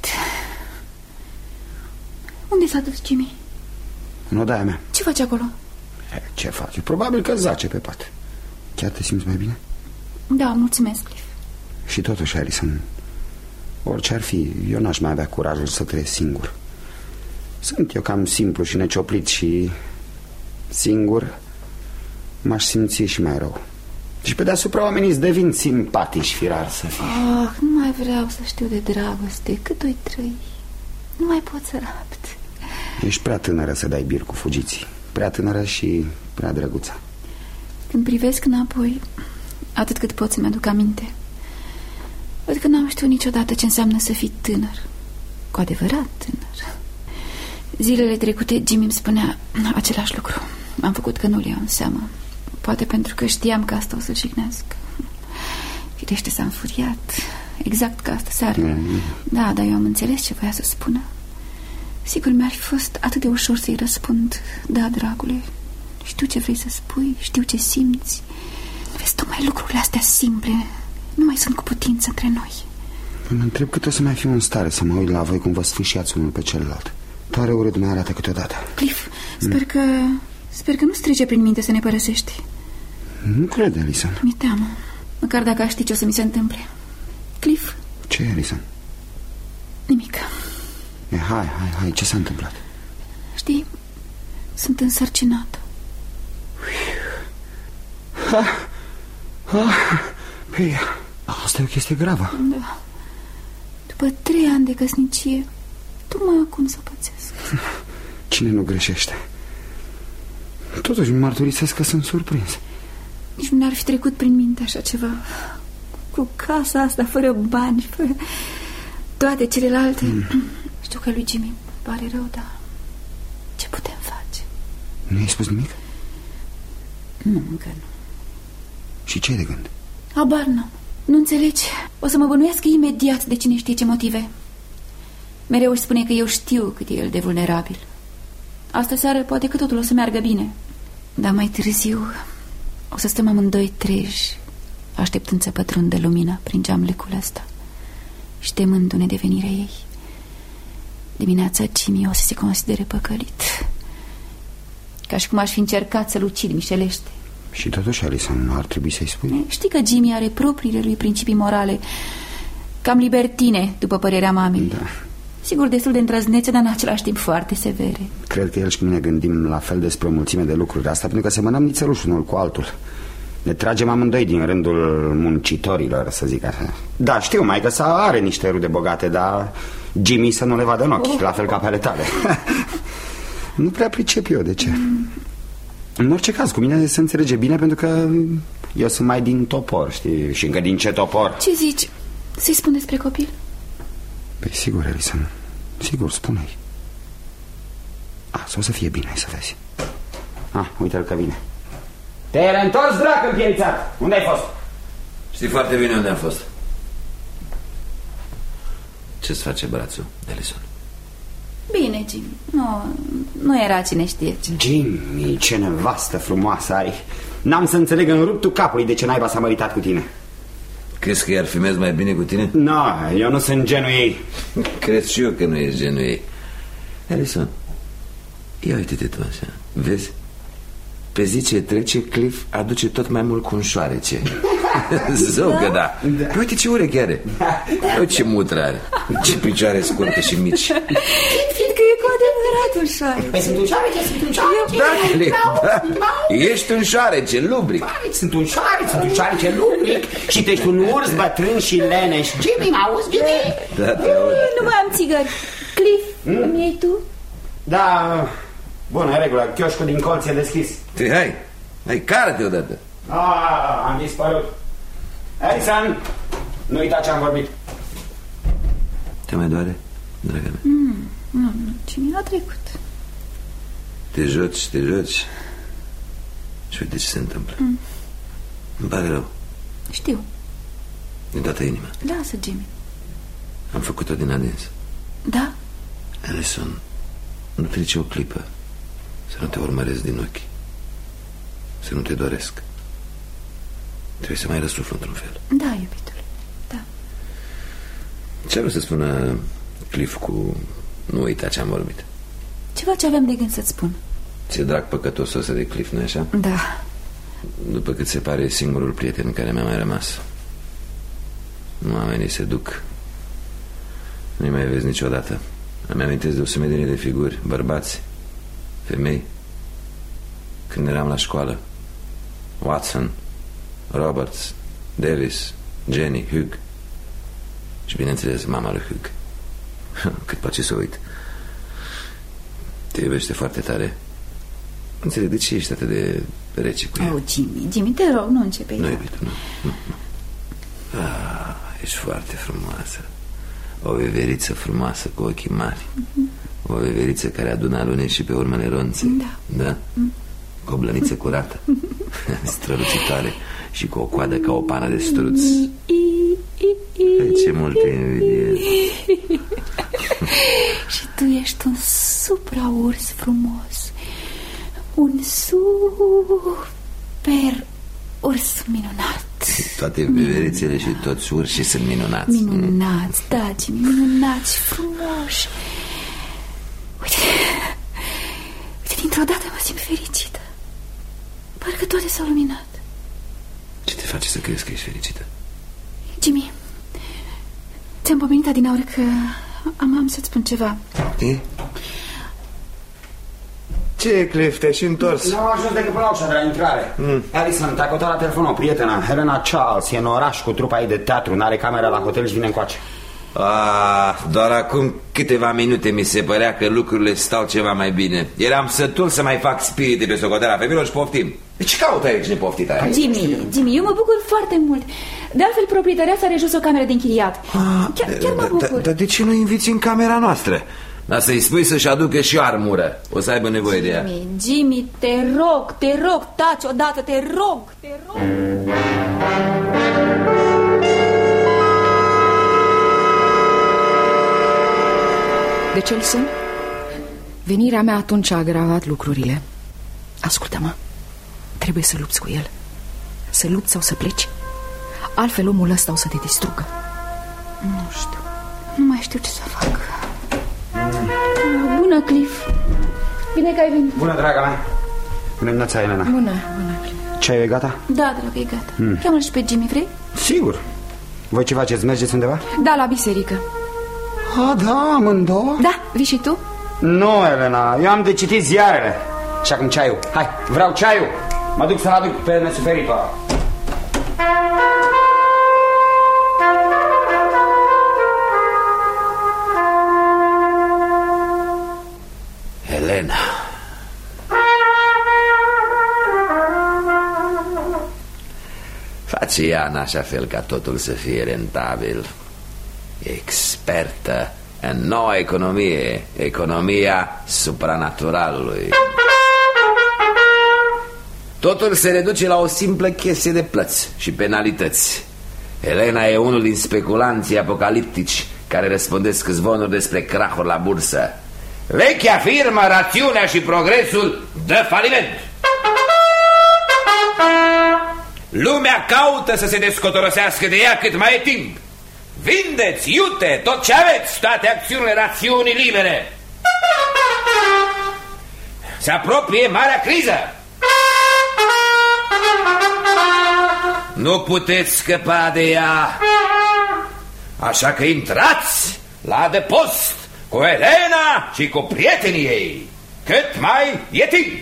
[SPEAKER 6] Unde s-a dus Jimmy?
[SPEAKER 8] În odaia mea.
[SPEAKER 6] Ce faci acolo?
[SPEAKER 8] Ce faci? Probabil că zace pe pat. Chiar te simți mai bine?
[SPEAKER 6] Da, mulțumesc, Cliff.
[SPEAKER 8] Și totuși, Alison, orice ar fi, eu n-aș mai avea curajul să trăiesc singur. Sunt eu cam simplu și necioplit și singur m-aș simți și mai rău. Și pe deasupra oamenii îți devin simpatici, firar să fie.
[SPEAKER 6] Oh, nu mai vreau să știu de dragoste. Cât o-i trăi? Nu mai pot să rapt.
[SPEAKER 8] Ești prea tânără să dai bir cu fugiții. Prea tânără și prea drăguță.
[SPEAKER 6] Când privesc înapoi, atât cât pot să-mi aduc aminte, văd că n-am știut niciodată ce înseamnă să fii tânăr. Cu adevărat tânăr. Zilele trecute Jimmy îmi spunea același lucru. Am făcut că nu le iau în seamă. Poate pentru că știam că asta o să jignesc. Firește, s-a înfuriat. Exact ca asta seară. mm. Da, dar eu am înțeles ce voia să spună. Sigur, mi-ar fi fost atât de ușor să-i răspund: da, dragule, știu ce vrei să spui, știu ce simți. Vezi, tocmai lucrurile astea simple nu mai sunt cu putință între noi.
[SPEAKER 8] Mă întreb cât o să mai fiu în stare să mă uit la voi cum vă sfâșiați unul pe celălalt. Tare urât mi arată câteodată.
[SPEAKER 6] Cliff, sper că Sper că nu-ți trece prin minte să ne părăsești.
[SPEAKER 8] Nu cred, Alison.
[SPEAKER 6] Mi-e teamă. Măcar dacă aș ști ce o să mi se întâmple. Cliff.
[SPEAKER 8] Ce, Alison?
[SPEAKER 6] Nimic.
[SPEAKER 8] E, hai, hai, hai, ce s-a întâmplat?
[SPEAKER 6] Știi, sunt însărcinată.
[SPEAKER 8] Ha, ha, păi, asta e o chestie gravă.
[SPEAKER 6] Da. După trei ani de căsnicie, tocmai acum să pățesc.
[SPEAKER 8] Cine nu greșește? Totuși mărturisesc că sunt surprins.
[SPEAKER 6] Nici nu ne-ar fi trecut prin minte așa ceva. Cu casa asta, fără bani, fără toate celelalte. mm. Știu că lui Jimmy pare rău, dar ce putem face?
[SPEAKER 8] Nu i-ai spus nimic?
[SPEAKER 6] Nu, încă nu.
[SPEAKER 8] Și ce ai de gând?
[SPEAKER 6] Habar n-am. Nu înțelegi? O să mă bănuiască imediat de cine știe ce motive. Mereu își spune că eu știu cât e el de vulnerabil. Astă seară poate că totul o să meargă bine, dar mai târziu o să stăm amândoi treji, așteptând să pătrundă lumina prin geamlecul ăsta și temându-ne de venirea ei. Dimineața Jimmy o să se considere păcălit, ca și cum aș fi încercat să-l ucid mișelește.
[SPEAKER 8] Și totuși, Alison, nu ar trebui să-i spui?
[SPEAKER 6] Știi că Jimmy are propriile lui principii morale, Cam libertine, după părerea mamei.
[SPEAKER 8] Da.
[SPEAKER 6] Sigur, destul de îndrăznețe, dar în același timp foarte severe.
[SPEAKER 8] Cred că el și mine gândim la fel despre o mulțime de lucruri. Asta pentru că semănăm nițeluși unul cu altul. Ne tragem amândoi din rândul muncitorilor, să zic așa. Da, știu, maică sa are niște rude bogate, dar Jimmy să nu le vadă în ochi, oh. La fel ca pe ale tale. Nu prea pricep eu de ce. mm. În orice caz, cu mine se înțelege bine, pentru că eu sunt mai din topor, știi? Și încă din ce topor?
[SPEAKER 6] Ce zici? Să-i spun despre copil?
[SPEAKER 8] Păi sigur, Alison, sigur, spune-i. A, o să fie bine, să vezi. Ah, uite-l că vine. Te-ai reîntors, drac, împierițat. Unde ai fost?
[SPEAKER 4] Știi foarte bine unde am fost. Ce-ți face brațul, Alison?
[SPEAKER 6] Bine, Jimmy. Nu, nu era cine știe ce.
[SPEAKER 8] Jimmy, ce nevastă frumoasă ai. N-am să înțeleg în ruptul capului de ce naiba s-a măritat cu tine.
[SPEAKER 4] Crezi că i-ar fi mers mai bine cu tine?
[SPEAKER 8] Nu, no, eu nu sunt genul ei.
[SPEAKER 4] Crezi și eu că nu ești genul ei. Alison, ia uite-te tu așa. Vezi? Pe zi ce trece, Cliff aduce tot mai mult cu un șoarece. Zău că da, da. Păi uite ce urechi are. Uite ce mutră are. Ce picioare scurte și mici.
[SPEAKER 6] Fiindcă e cu adevărat un șoarece.
[SPEAKER 8] Păi sunt un șoarece, sunt un șoarece.
[SPEAKER 4] Da, Cliff, da. Ești un șoarece, lubric.
[SPEAKER 8] Bai, sunt un șoarece, sunt un șoarece lubric. Și tu ești un urs bătrân și leneș. Jimmy, m-auzi, Jimmy?
[SPEAKER 4] Da, te aud.
[SPEAKER 6] Nu mai am țigări. Cliff, mm? Îmi iei tu?
[SPEAKER 8] Da, bună, în regulă, chioșcul din colț e deschis.
[SPEAKER 4] Te, hai, hai, cară-te odată.
[SPEAKER 8] Ah, am dispărut. Alison, nu uita ce am vorbit.
[SPEAKER 4] Te mai doare, dragă mea?
[SPEAKER 6] Mm, nu, nu, cine a trecut?
[SPEAKER 4] Te joci, te joci. Și uite ce se întâmplă. mm. Îmi pare rău.
[SPEAKER 6] Știu.
[SPEAKER 4] Din toată inima.
[SPEAKER 6] Lasă, Jimmy.
[SPEAKER 4] Am făcut-o din adins.
[SPEAKER 6] Da?
[SPEAKER 4] Alison, nu trece o clipă să nu te urmăresc din ochi, să nu te doresc. Trebuie să mai răsuflu într-un fel.
[SPEAKER 6] Da, iubitul, da.
[SPEAKER 4] Ce vreau să spună Cliff cu nu uita ce am vorbit?
[SPEAKER 6] Ceva ce aveam de gând să-ți spun.
[SPEAKER 4] Ți-e drag păcătos ăsta de Cliff, nu-i așa?
[SPEAKER 6] Da.
[SPEAKER 4] După cât se pare, singurul prieten care mi-a mai rămas. Oamenii se duc, nu-i mai vezi niciodată. Îmi amintesc de o sumedenie de figuri, bărbați, femei. Când eram la școală, Watson, Roberts, Davis, Jenny, Hugh. Și bineînțeles mama lui Hugh. Cât poate să uit. Te iubește foarte tare. Nu înțeleg de ce ești atât de rece cu ea.
[SPEAKER 6] Oh, Jimmy, Jimmy, te rog, nu începe.
[SPEAKER 4] Nu, iubit, nu, nu, nu. Ah, ești foarte frumoasă. O veveriță frumoasă cu ochii mari. mm-hmm. O veveriță care adună alune și pe urmele ronței.
[SPEAKER 6] Da,
[SPEAKER 4] da? Mm. Cu o blăniță curată, strălucitoare și cu o coadă ca o pană de struț. Ce mult te invidiez.
[SPEAKER 6] Și tu ești un supraurs frumos. Un super urs minunat.
[SPEAKER 4] Toate veverițele și toți urșii sunt minunați.
[SPEAKER 6] Minunați, da, Jimmy, minunați, frumoși. Uite, uite, dintr-o dată mă simt fericită. Parcă toate s-au luminat.
[SPEAKER 4] Ce te face să crezi că ești fericită?
[SPEAKER 6] Jimmy, ți-am pomenit adinaori că am, am să-ți spun ceva.
[SPEAKER 4] E? Ce, Cliff, te-ai și întors?
[SPEAKER 8] Nu am ajuns decât până la ușa de la intrare. mm. Alison, te-a căutat la telefon o prietenă, Helena Charles, e în oraș cu trupa ei de teatru, n-are camera la hotel și vine încoace.
[SPEAKER 4] Ah, doar acum câteva minute mi se părea că lucrurile stau ceva mai bine. Eram sătul să mai fac spirite pe socoteala femeilor și poftim. De ce caută aici nepoftit aia?
[SPEAKER 6] Jimmy, Jimmy, eu mă bucur foarte mult. De altfel, proprietarea s-a rejus o cameră de închiriat. ah, Chiar, chiar mă bucur.
[SPEAKER 4] Dar da, de ce nu inviți în camera noastră? Dar să-i spui să-și aducă și armură. O să aibă nevoie
[SPEAKER 6] Jimmy,
[SPEAKER 4] de ea.
[SPEAKER 6] Jimmy, te rog, te rog, taci odată, te rog, te rog.
[SPEAKER 7] De ce-l sun? Venirea mea atunci a agravat lucrurile. Ascultă-mă, trebuie să lupți cu el. Să lupți sau să pleci. Altfel omul ăsta o să te distrugă.
[SPEAKER 6] Nu știu, nu mai știu ce să fac. Bună, Cliff. Bine că ai venit.
[SPEAKER 8] Bună, draga mea. Bună dimineața, Elena.
[SPEAKER 7] Bună, bună, Cliff.
[SPEAKER 8] Ce, e gata?
[SPEAKER 6] Da, dragă, e gata. mm. Cheamă-l și pe Jimmy, vrei?
[SPEAKER 8] Sigur. Voi ce faceți? Mergeți undeva?
[SPEAKER 7] Da, la biserică.
[SPEAKER 8] A, da, amândouă?
[SPEAKER 7] Da, vii și tu?
[SPEAKER 8] Nu, Elena, eu am de citit ziarele. Și acum ceaiul. Hai, vreau ceaiul. Mă duc să-l aduc pe nesuferită.
[SPEAKER 4] Elena. Face ea în așa fel ca totul să fie rentabil. E expertă în noua economie, economia supranaturalului. Totul se reduce la o simplă chestie de plăți și penalități. Elena e unul din speculanții apocaliptici care răspândesc zvonuri despre crahuri la bursă. Vechea firmă, Rațiunea și Progresul, dă faliment. Lumea caută să se descotorosească de ea cât mai e timp. Vindeți, iute, tot ce aveți, toate acțiunile Rațiunii Libere. Se apropie marea criză. Nu puteți scăpa de ea. Așa că intrați la adăpost cu Elena și cu prietenii ei, cât mai e timp.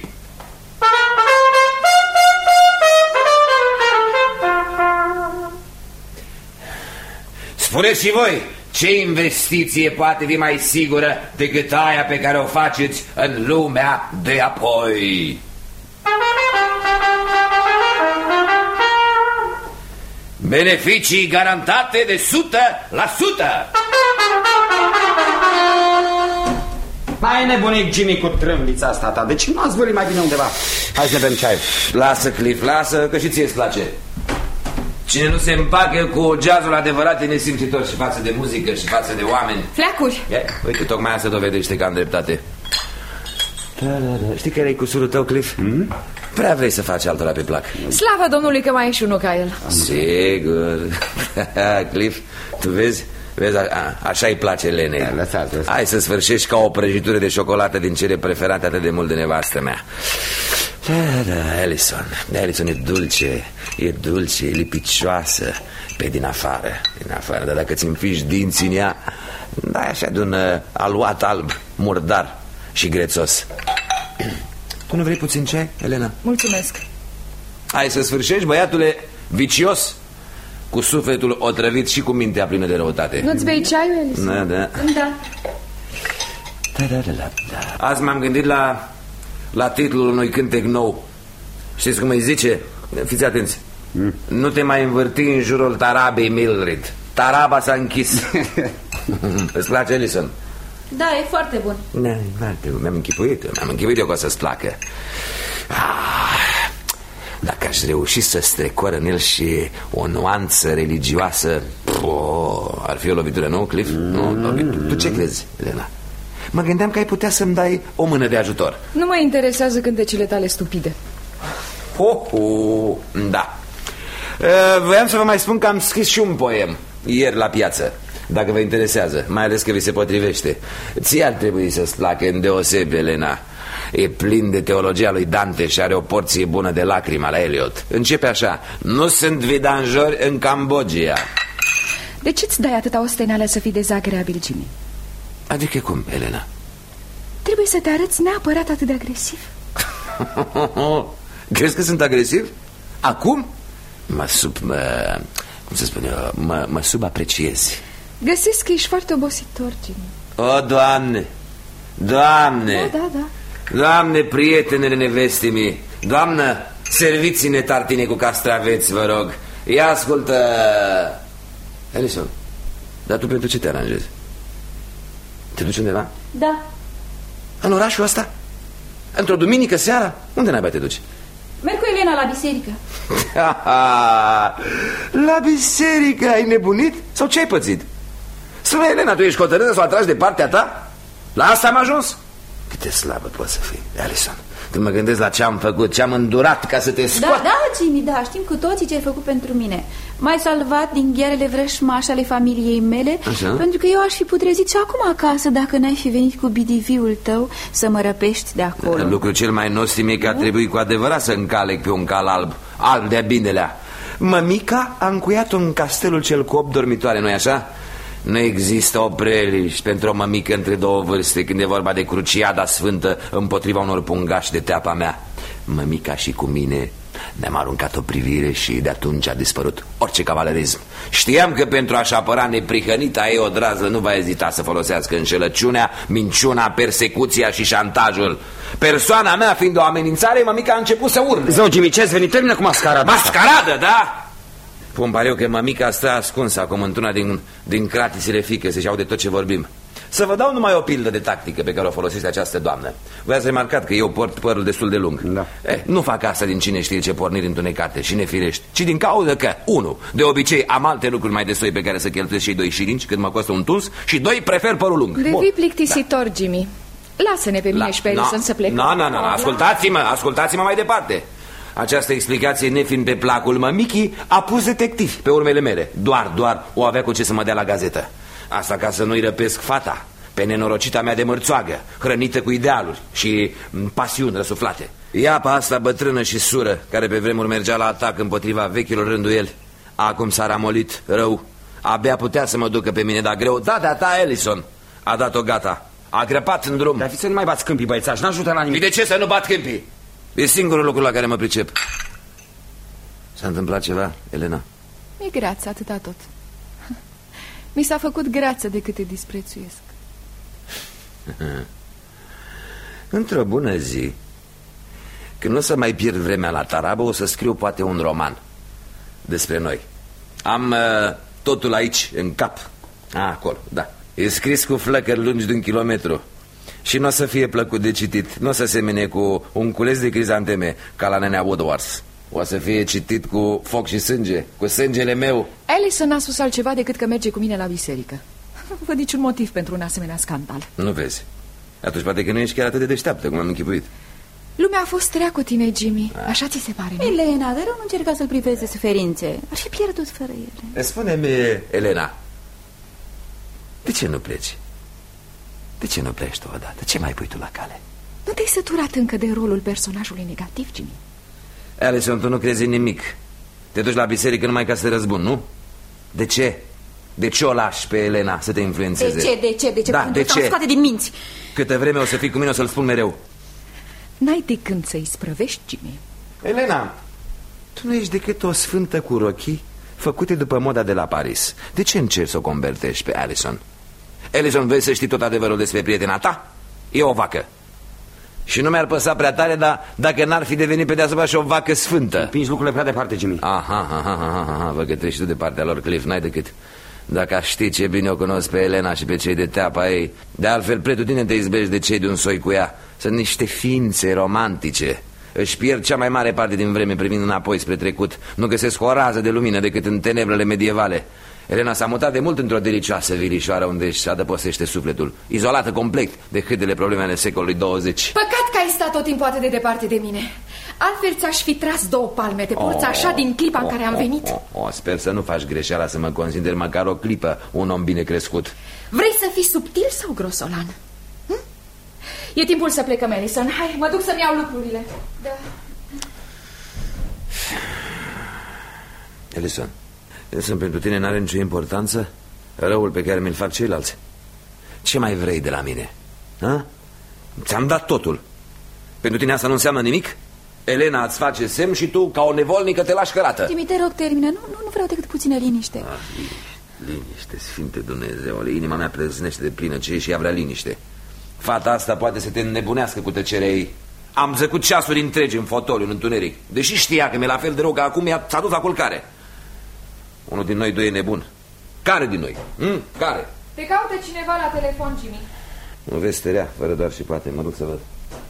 [SPEAKER 4] Spuneți și voi, ce investiție poate fi mai sigură decât aia pe care o faceți în lumea de apoi? Beneficii garantate de o sută la sută.
[SPEAKER 8] Mai nebunic, Jimmy, cu trâmbița asta ta. Deci nu ați vorbit mai bine undeva? Hai să ne bem ceaiul.
[SPEAKER 4] Lasă, Cliff, lasă, că și ție îți place. Cine nu se împacă cu jazzul adevărat e nesimțitor și față de muzică și față de oameni.
[SPEAKER 7] Fleacuri.
[SPEAKER 4] Ia, uite, tocmai asta dovedește că am dreptate. Da, da, da. Știi care e cusurul tău, Cliff? Hmm? Prea vrei să faci altora pe plac.
[SPEAKER 7] Slavă Domnului că mai e și unul ca el.
[SPEAKER 4] Sigur. Cliff, tu vezi? Vezi, a, așa îi place Elenei.
[SPEAKER 8] Da, lăsați, lăsați.
[SPEAKER 4] Hai să sfârșești ca o prăjitură de ciocolată din cele preferate atât de mult de nevastă mea. Da, da, Alison. Alison e dulce, e dulce, e lipicioasă pe din afară, din afară. Dar dacă ți înfiși dinții în ea, dai așa de un uh, aluat alb, murdar și grețos. Tu nu vrei puțin ceai, Elena?
[SPEAKER 7] Mulțumesc.
[SPEAKER 4] Hai să sfârșești, băiatule vicios, cu sufletul otrăvit și cu mintea plină de răutate.
[SPEAKER 7] Nu-ți bei ceaiul, Alison?
[SPEAKER 4] Da, da.
[SPEAKER 7] Da.
[SPEAKER 4] Da, da, da, da, da. Azi m-am gândit la, la titlul unui cântec nou. Știți cum îi zice? Fiți atenți. mm. Nu te mai învârti în jurul tarabei, Mildred. Taraba s-a închis. Îți place, Alison?
[SPEAKER 6] Da, e foarte bun.
[SPEAKER 4] Da, foarte bun. Mi-am închipuit Mi-am închipuit eu că o să-ți placă. ah, Dacă aș reuși să strecor în el și o nuanță religioasă, oh, ar fi o lovitură, nu, Cliff? mm. Nu, tu ce crezi, Elena? Mă gândeam că ai putea să-mi dai o mână de ajutor.
[SPEAKER 7] Nu mă interesează cântecele tale stupide.
[SPEAKER 4] Oh, oh, da. Voiam să vă mai spun că am scris și un poem ieri la piață, dacă vă interesează, mai ales că vi se potrivește. Ție ar trebui să-ți placă îndeosebi, Elena. E plin de teologia lui Dante și are o porție bună de lacrima la Eliot. Începe așa: nu sunt vidanjori în Cambodgia.
[SPEAKER 7] De ce-ți dai atâta osteneală să fii dezagreabil, Jimmy?
[SPEAKER 4] Adică cum, Elena?
[SPEAKER 7] Trebuie să te arăți neapărat atât de agresiv.
[SPEAKER 4] Crezi că sunt agresiv? Acum? Mă sub... Mă, cum să spun eu? Mă, mă subapreciezi.
[SPEAKER 7] Găsesc că ești foarte obositor, Jimmy.
[SPEAKER 4] O, Doamne! Doamne!
[SPEAKER 7] Da, da, da.
[SPEAKER 4] Doamne, prietenele nevestii mei, doamnă, serviți-ne tartine cu castraveți, vă rog. Ia ascultă. Alison, dar tu pentru ce te aranjezi? Te duci undeva?
[SPEAKER 6] Da.
[SPEAKER 4] În orașul ăsta? Într-o duminică seara? Unde n-ai te duci?
[SPEAKER 6] Merg cu Elena la biserică.
[SPEAKER 4] La biserică? Ai nebunit? Sau ce ai pățit? Sună, Elena, tu ești hotărâtă să o atragi de partea ta? La asta am ajuns? Cât de slabă poți să fii, Alison. Când mă gândesc la ce am făcut, ce am îndurat ca să te scot.
[SPEAKER 6] Da, da, Jimmy, da, știm cu toții ce ai făcut pentru mine. M-ai salvat din ghearele vrășmașe ale familiei mele. Așa? Pentru că eu aș fi putrezit și acum acasă dacă n-ai fi venit cu B D V-ul tău să mă răpești de acolo.
[SPEAKER 4] Lucrul cel mai nostim e că ar trebui cu adevărat să încalec pe un cal alb, alb de-a binelea. Mămica a încuiat-o în castelul cel cu opt dormitoare, nu-i așa? Nu există opreliști pentru o mămică între două vârste când e vorba de cruciada sfântă împotriva unor pungași de teapa mea. Mămica și cu mine ne-am aruncat o privire și de atunci a dispărut orice cavalerism. Știam că pentru a-și apăra neprihănita ei odrază nu va ezita să folosească înșelăciunea, minciuna, persecuția și șantajul. Persoana mea fiind o amenințare, mămica a început să urle.
[SPEAKER 8] Zău, Jimmy, ce-ți venit? Termină cu mascarada.
[SPEAKER 4] Mascaradă, da? Pun pariu că mămica stă ascunsă acum într-una din, din cratisile fică, să-și aude tot ce vorbim. Să vă dau numai o pildă de tactică pe care o folosește această doamnă. Voi ați remarcat că eu port părul destul de lung.
[SPEAKER 8] Da.
[SPEAKER 4] Eh, nu fac asta din cine știe ce porniri întunecate și nefirești, ci din cauza că, unu, de obicei am alte lucruri mai destoi pe care să cheltuiesc și doi șirinci cât mă costă un tuns, și doi, prefer părul lung.
[SPEAKER 5] Devii plictisitor, da. Jimmy. Lasă-ne pe mine La... și pe Alison no. să plecăm.
[SPEAKER 4] Nu, nu, nu, ascultați-mă, ascultați-mă mai departe. Această explicație, nefiind pe placul mămichii, a pus detectiv pe urmele mele. Doar, doar o avea cu ce să mă dea la gazetă. Asta ca să nu-i răpesc fata, pe nenorocita mea de mărțoagă, hrănită cu idealuri și pasiuni răsuflate. Ea pe asta bătrână și sură, care pe vremuri mergea la atac împotriva vechilor rânduieli, acum s-a ramolit rău. Abia putea să mă ducă pe mine, dar greutatea ta, Alison, a dat-o gata. A grăpat în drum.
[SPEAKER 8] Dar fi să nu mai bați câmpii, băiețași, n-ajută la nimic.
[SPEAKER 4] Și de ce să nu bat câmpii? E singurul lucru la care mă pricep. S-a întâmplat ceva, Elena?
[SPEAKER 5] E grață, atâta tot. Mi s-a făcut grață de cât te disprețuiesc.
[SPEAKER 4] Într-o bună zi, când nu o să mai pierd vremea la tarabă, o să scriu poate un roman despre noi. Am uh, totul aici, în cap. Ah, acolo, da. E scris cu flăcări lungi de un kilometru. Și nu o să fie plăcut de citit. Nu o să semene cu un cules de crizanteme ca la nenea Woodward. O să fie citit cu foc și sânge, cu sângele meu.
[SPEAKER 5] Alison n-a spus altceva decât că merge cu mine la biserică. Nu văd niciun motiv pentru un asemenea scandal.
[SPEAKER 4] Nu vezi? Atunci poate că nu ești chiar atât de deșteaptă cum am închipuit.
[SPEAKER 5] Lumea a fost rea cu tine, Jimmy. Așa ți se pare, nu?
[SPEAKER 6] Elena, dar nu încerca să-l privezi de suferințe. Ar fi pierdut fără ele.
[SPEAKER 4] Spune-mi, Elena, de ce nu pleci? De ce nu pleci tu odată? Ce mai pui tu la cale?
[SPEAKER 5] Nu te-ai săturat încă de rolul personajului negativ, Jimmy?
[SPEAKER 4] Alison, tu nu crezi în nimic. Te duci la biserică numai ca să te răzbuni, nu? De ce? De ce o lași pe Elena să te influențeze?
[SPEAKER 6] De ce? De ce? De ce?
[SPEAKER 4] Da, de ce?
[SPEAKER 6] Scoate din minți.
[SPEAKER 4] Câtă vreme o să fii cu mine, o să-l spun mereu.
[SPEAKER 5] N-ai de când să-i sprăvești, Jimmy.
[SPEAKER 4] Elena, tu nu ești decât o sfântă cu rochii făcute după moda de la Paris. De ce încerci să o convertești pe Alison? Alison, vrei să știi tot adevărul despre prietena ta? E o vacă. Și nu mi-ar păsa prea tare, dar dacă n-ar fi devenit pe deasupra și o vacă sfântă.
[SPEAKER 8] Împingi lucrurile prea departe, Jimmy.
[SPEAKER 4] Aha, aha, aha, aha, vă că treci tu de partea lor, Cliff, n-ai decât. Dacă aș ști ce bine o cunosc pe Elena și pe cei de teapa ei. De altfel, pretutine te izbești de cei de un soi cu ea. Sunt niște ființe romantice. Își pierd cea mai mare parte din vreme privind înapoi spre trecut. Nu găsesc o rază de lumină decât în tenebrele medievale. Elena s-a mutat de mult într-o delicioasă vilișoară unde își adăpostește sufletul, izolată complet de hâdele probleme ale secolului douăzeci.
[SPEAKER 5] Păcat că ai stat tot timpul atât de departe de mine. Altfel ți-aș fi tras două palme de porți oh, așa din clipa oh, în care am venit.
[SPEAKER 4] oh, oh, oh, Sper să nu faci greșeala să mă consider măcar o clipă un om bine crescut.
[SPEAKER 5] Vrei să fii subtil sau grosolan? Hm? E timpul să plecăm, Alison. Hai, mă duc să-mi iau lucrurile. Da.
[SPEAKER 4] Alison, Alison, pentru tine n-are nicio importanță răul pe care mi-l fac ceilalți? Ce mai vrei de la mine? Ți-am dat totul. Pentru tine asta nu înseamnă nimic? Elena îți face semn și tu, ca o nevolnică, te lași cărată.
[SPEAKER 6] Jimmy, te rog, termină. Nu, nu, nu vreau decât puțină liniște.
[SPEAKER 4] Ah, liniște, Sfinte Dumnezeule. Inima mea pleznește de plină ce e și ea vrea liniște. Fata asta poate să te înnebunească cu tăcerea ei. Am zăcut ceasuri întregi în fotoliu, în întuneric. Deși știa că mi-e la fel de rău ca acum, s-a dus la culcare. Unul din noi doi e nebun. Care din noi? Hm? Care?
[SPEAKER 5] Te caută cineva la telefon, Jimmy.
[SPEAKER 4] O veste rea, fără doar și poate. Mă duc să văd.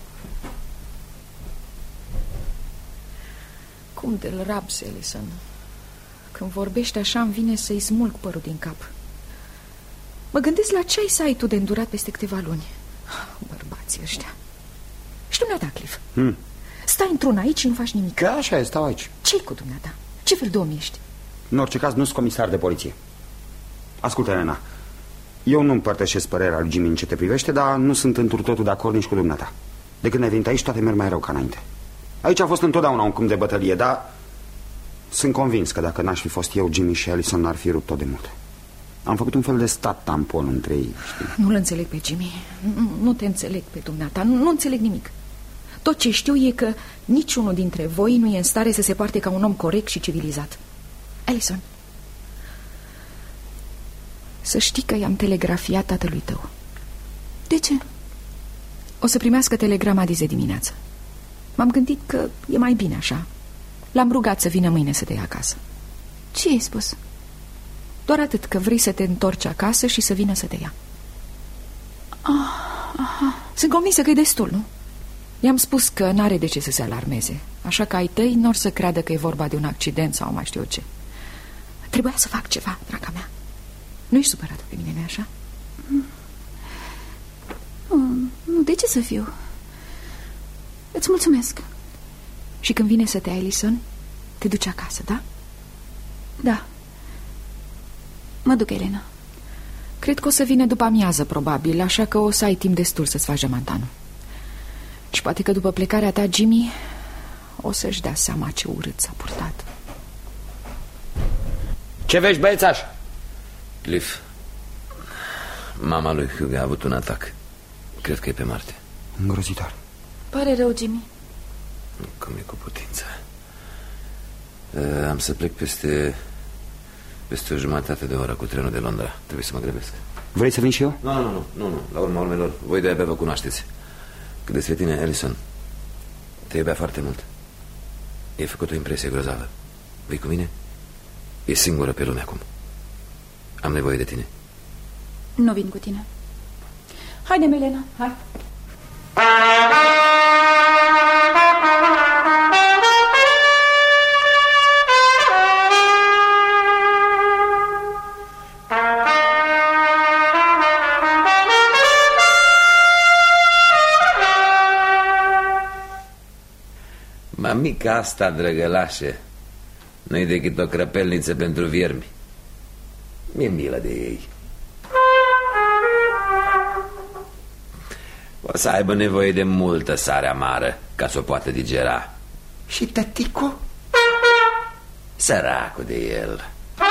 [SPEAKER 5] Cum de-l rabzi, Alison? Când vorbești așa, îmi vine să-i smulg părul din cap. Mă gândesc la ce ai să ai tu de îndurat peste câteva luni. Bărbații ăștia. Și dumneata, Cliff?
[SPEAKER 8] Hmm.
[SPEAKER 5] Stai într-una aici și nu faci nimic.
[SPEAKER 8] Că așa e, stau aici.
[SPEAKER 5] Ce-i cu dumneata? Ce fel de om ești?
[SPEAKER 8] În orice caz, nu-s comisar de poliție. Ascultă, Elena, eu nu împărtășesc părerea lui Jimmy în ce te privește, dar nu sunt într totul de acord nici cu dumneata. De când ai venit aici, toate merg mai rău ca înainte. Aici a fost întotdeauna un câmp de bătălie, dar Sunt convins că dacă n-aș fi fost eu, Jimmy și Allison n-ar fi rupt tot de mult. Am făcut un fel de stat tampon între ei, știi?
[SPEAKER 7] Nu-l înțeleg pe Jimmy. Nu, nu te înțeleg pe dumneata. Nu, nu înțeleg nimic. Tot ce știu e că niciunul dintre voi nu e în stare să se poarte ca un om corect și civilizat. Allison, să știi că i-am telegrafiat tatălui tău.
[SPEAKER 6] De ce?
[SPEAKER 7] O să primească telegrama de dimineață. M-am gândit că e mai bine așa. L-am rugat să vină mâine să te ia acasă.
[SPEAKER 6] Ce ai spus?
[SPEAKER 7] Doar atât, că vrei să te întorci acasă și să vină să te ia.
[SPEAKER 6] Ah, aha.
[SPEAKER 7] Sunt convinsă că e destul, nu? I-am spus că n-are de ce să se alarmeze, așa că ai tăi n-or să creadă că e vorba de un accident sau mai știu eu ce. Trebuia să fac ceva, draga mea. Nu ești supărată pe mine, nu-i așa?
[SPEAKER 6] Nu, nu, de ce să fiu? Îți mulțumesc.
[SPEAKER 7] Și când vine să te ai, Allison, te duci acasă, da?
[SPEAKER 6] Da. Mă duc, Elena.
[SPEAKER 7] Cred că o să vină după amiază, probabil, așa că o să ai timp destul să-ți faci gemantanul. Și poate că după plecarea ta, Jimmy o să-și dea seama ce urât s-a purtat.
[SPEAKER 4] Ce vezi, băiețaș? Cliff, mama lui Hugh a avut un atac. Cred că e pe Marte.
[SPEAKER 8] Îngrozitor.
[SPEAKER 6] Pare rău, Jimmy.
[SPEAKER 4] Cum e cu putință. uh, Am să plec peste Peste o jumătate de oră cu trenul de Londra. Trebuie să mă grăbesc.
[SPEAKER 8] Vrei să vin și eu?
[SPEAKER 4] Nu, nu, nu, nu, nu. La urma urmelor, voi de-abia vă cunoașteți. Cât despre tine, Allison, te iubea foarte mult. I-ai făcut o impresie grozavă. Vii cu mine? E singură pe lume acum. Am nevoie de tine.
[SPEAKER 6] Nu vin cu tine. Haide, Elena, hai.
[SPEAKER 4] Mamica asta, drăgălașe, nu-i decât o crăpelniță pentru viermi. Mi-e milă de ei. O să aibă nevoie de multă sare amară ca să o poată digera. Și tăticu? Săracul de el.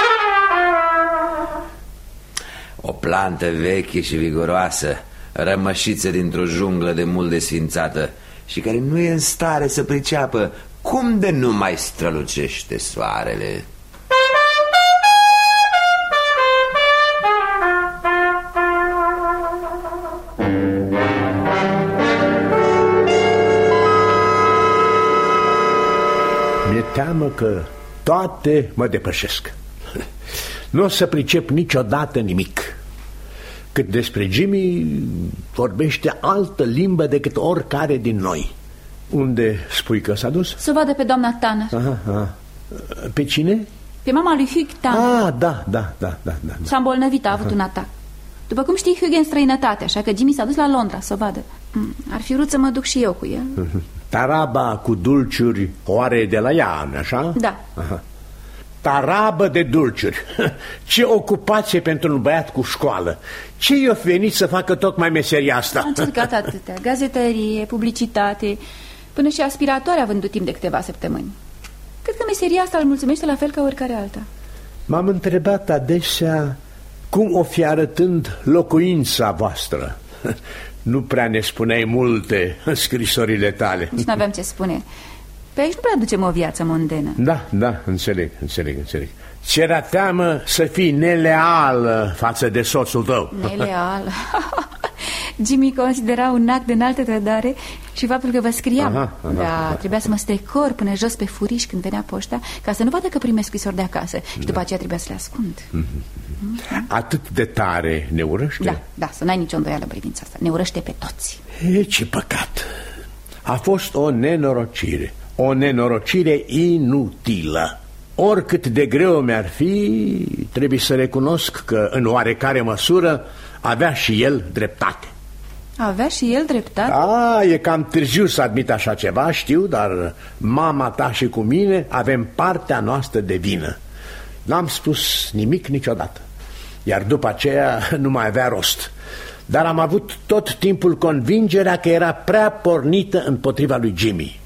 [SPEAKER 4] O plantă veche și viguroasă, rămășiță dintr-o junglă de mult desfințată și care nu e în stare să priceapă cum de nu mai strălucește soarele.
[SPEAKER 9] Mi-e teamă că toate mă depășesc. Nu o să pricep niciodată nimic. Cât despre Jimmy, vorbește altă limbă decât oricare din noi. Unde spui că s-a dus?
[SPEAKER 6] Să vadă pe doamna Tanner.
[SPEAKER 9] Aha, aha. Pe cine?
[SPEAKER 6] Pe mama lui Hugh Tanner.
[SPEAKER 9] Ah, da, da, da, da, da.
[SPEAKER 6] S-a îmbolnăvit, a avut un atac. După cum știi, Hugh e în străinătate, așa că Jimmy s-a dus la Londra să vadă. Ar fi vrut să mă duc și eu cu el.
[SPEAKER 9] Taraba cu dulciuri o are de la ea, așa?
[SPEAKER 6] Da.
[SPEAKER 9] Aha. Tarabă de dulciuri. Ce ocupație pentru un băiat cu școală. Ce i-a venit să facă tocmai meseria asta?
[SPEAKER 6] A încercat atâtea, gazetărie, publicitate, până și aspiratoare a vândut timp de câteva săptămâni. Cred că meseria asta îl mulțumește la fel ca oricare alta.
[SPEAKER 9] M-am întrebat adesea cum o fi arătând locuința voastră. Nu prea ne spuneai multe în scrisorile tale.
[SPEAKER 6] Nici n-aveam ce spune. Pe aici nu prea ducem o viață mondenă.
[SPEAKER 9] Da, da, înțeleg, înțeleg, înțeleg. Ți-era teamă să fii neleală față de soțul tău.
[SPEAKER 6] Neleală. Jimmy considera un act de înaltă trădare și faptul că vă scriam. Aha, aha, da, aha. Trebuia să mă strecor până jos pe furiș când venea poșta, ca să nu vadă că primesc scrisori de acasă. Și după da. aceea trebuia să le ascund.
[SPEAKER 9] Mm-hmm. Atât de tare ne urăște?
[SPEAKER 6] Da, da, să n-ai nicio îndoială în privința asta. Ne urăște pe toți.
[SPEAKER 9] E, ce păcat. A fost o nenorocire. O nenorocire inutilă. Oricât de greu mi-ar fi, trebuie să recunosc că în oarecare măsură avea și el dreptate.
[SPEAKER 6] Avea și el dreptate?
[SPEAKER 9] Da, e cam târziu să admit așa ceva, știu, dar mama ta și cu mine avem partea noastră de vină. N-am spus nimic niciodată, iar după aceea nu mai avea rost. Dar am avut tot timpul convingerea că era prea pornită împotriva lui Jimmy.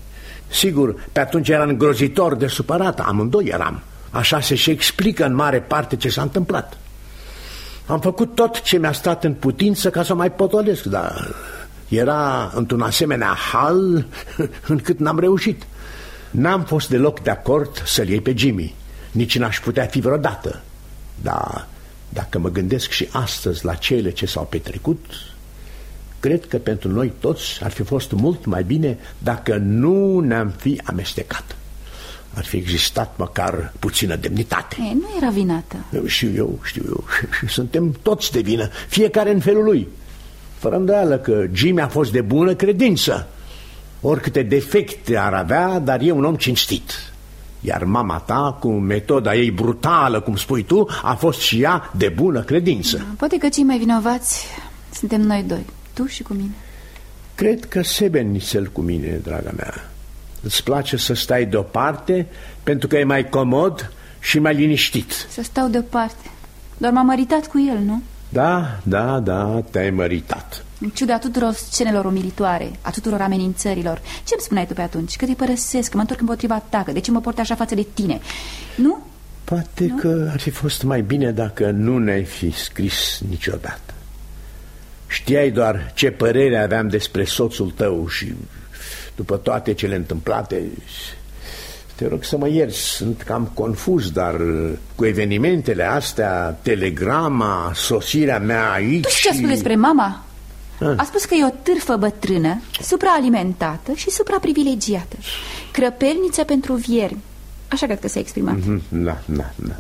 [SPEAKER 9] Sigur, pe atunci era îngrozitor de supărat, amândoi eram. Așa se și explică în mare parte ce s-a întâmplat. Am făcut tot ce mi-a stat în putință ca să mai potolesc, dar era într-un asemenea hal încât n-am reușit. N-am fost deloc de acord să-l iei pe Jimmy, nici n-aș putea fi vreodată. Dar dacă mă gândesc și astăzi la cele ce s-au petrecut, cred că pentru noi toți ar fi fost mult mai bine dacă nu ne-am fi amestecat. Ar fi existat măcar puțină demnitate.
[SPEAKER 6] E, nu era vinată.
[SPEAKER 9] Știu eu, știu eu. Suntem toți de vină, fiecare în felul lui. Fără îndoială că Jimmy a fost de bună credință. Oricâte defecte ar avea, dar e un om cinstit. Iar mama ta, cu metoda ei brutală, cum spui tu, a fost și ea de bună credință.
[SPEAKER 6] Poate că cei mai vinovați suntem noi doi, tu și cu mine.
[SPEAKER 9] Cred că sebeni nițel cu mine, draga mea. Îți place să stai deoparte pentru că e mai comod și mai liniștit.
[SPEAKER 6] Să stau deoparte. Doar m-am măritat cu el, nu?
[SPEAKER 9] Da, da, da, te-ai măritat.
[SPEAKER 6] În ciuda tuturor scenelor umilitoare, a tuturor amenințărilor, ce-mi spuneai tu pe atunci? Că te părăsesc, că mă întorc împotriva ta, că de ce mă port așa față de tine? Nu?
[SPEAKER 9] Poate nu? Că ar fi fost mai bine dacă nu ne-ai fi scris niciodată. Știai doar ce părere aveam despre soțul tău și după toate cele întâmplate, te rog să mă ierți, sunt cam confuz, dar cu evenimentele astea, telegrama, sosirea mea aici...
[SPEAKER 6] Tu știi ce a spus despre mama? A. a spus că e o târfă bătrână, supraalimentată și supraprivilegiată, crăpelniță pentru viermi. Așa cred că s-a exprimat.
[SPEAKER 9] Da, da, da.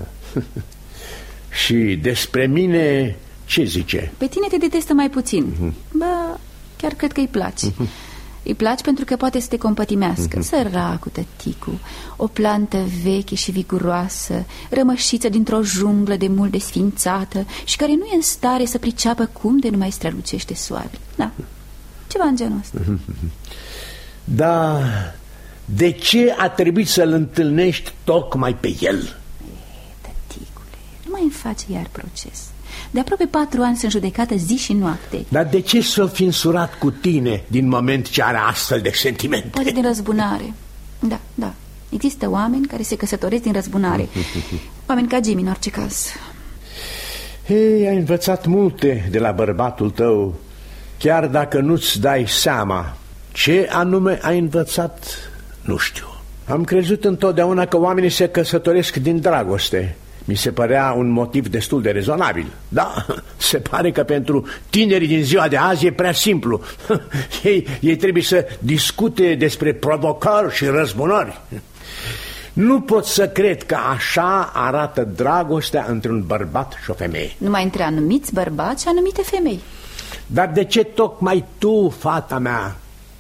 [SPEAKER 9] Și despre mine ce zice?
[SPEAKER 6] Pe tine te detestă mai puțin. uh-huh. Bă, chiar cred că îi place. uh-huh. Îi place pentru că poate să te compătimească. uh-huh. Săracul tăticu, o plantă veche și viguroasă, rămășiță dintr-o junglă de mult desfințată și care nu e în stare să priceapă cum de nu mai strălucește soarele. Da, ceva în genul ăsta.
[SPEAKER 9] Da, de ce a trebuit să-l întâlnești tocmai pe el?
[SPEAKER 6] E, tăticule, nu mai îmi face iar proces. De aproape patru ani sunt judecată zi și noapte.
[SPEAKER 9] Dar de ce s-o fi însurat cu tine din moment ce are astfel de sentimente?
[SPEAKER 6] Poate din răzbunare. Da, da, există oameni care se căsătoresc din răzbunare. Oameni ca Jimmy, în orice caz.
[SPEAKER 9] Ei, ai învățat multe de la bărbatul tău, chiar dacă nu-ți dai seama. Ce anume ai învățat, nu știu. Am crezut întotdeauna că oamenii se căsătoresc din dragoste. Mi se părea un motiv destul de rezonabil. Da, se pare că pentru tinerii din ziua de azi e prea simplu. Ei, ei trebuie să discute despre provocări și răzbunări. Nu pot să cred că așa arată dragostea între un bărbat și o femeie.
[SPEAKER 6] Numai între anumiți bărbați și anumite femei.
[SPEAKER 9] Dar de ce tocmai tu, fata mea?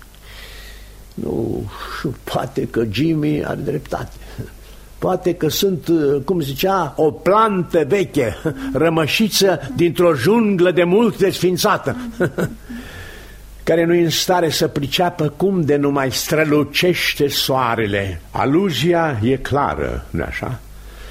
[SPEAKER 9] Nu, poate că Jimmy are dreptate. Poate că sunt, cum zicea, o plantă veche, rămășiță dintr-o junglă de mult desfințată, care nu e în stare să priceapă cum de nu mai strălucește soarele. Aluzia e clară, nu-i așa?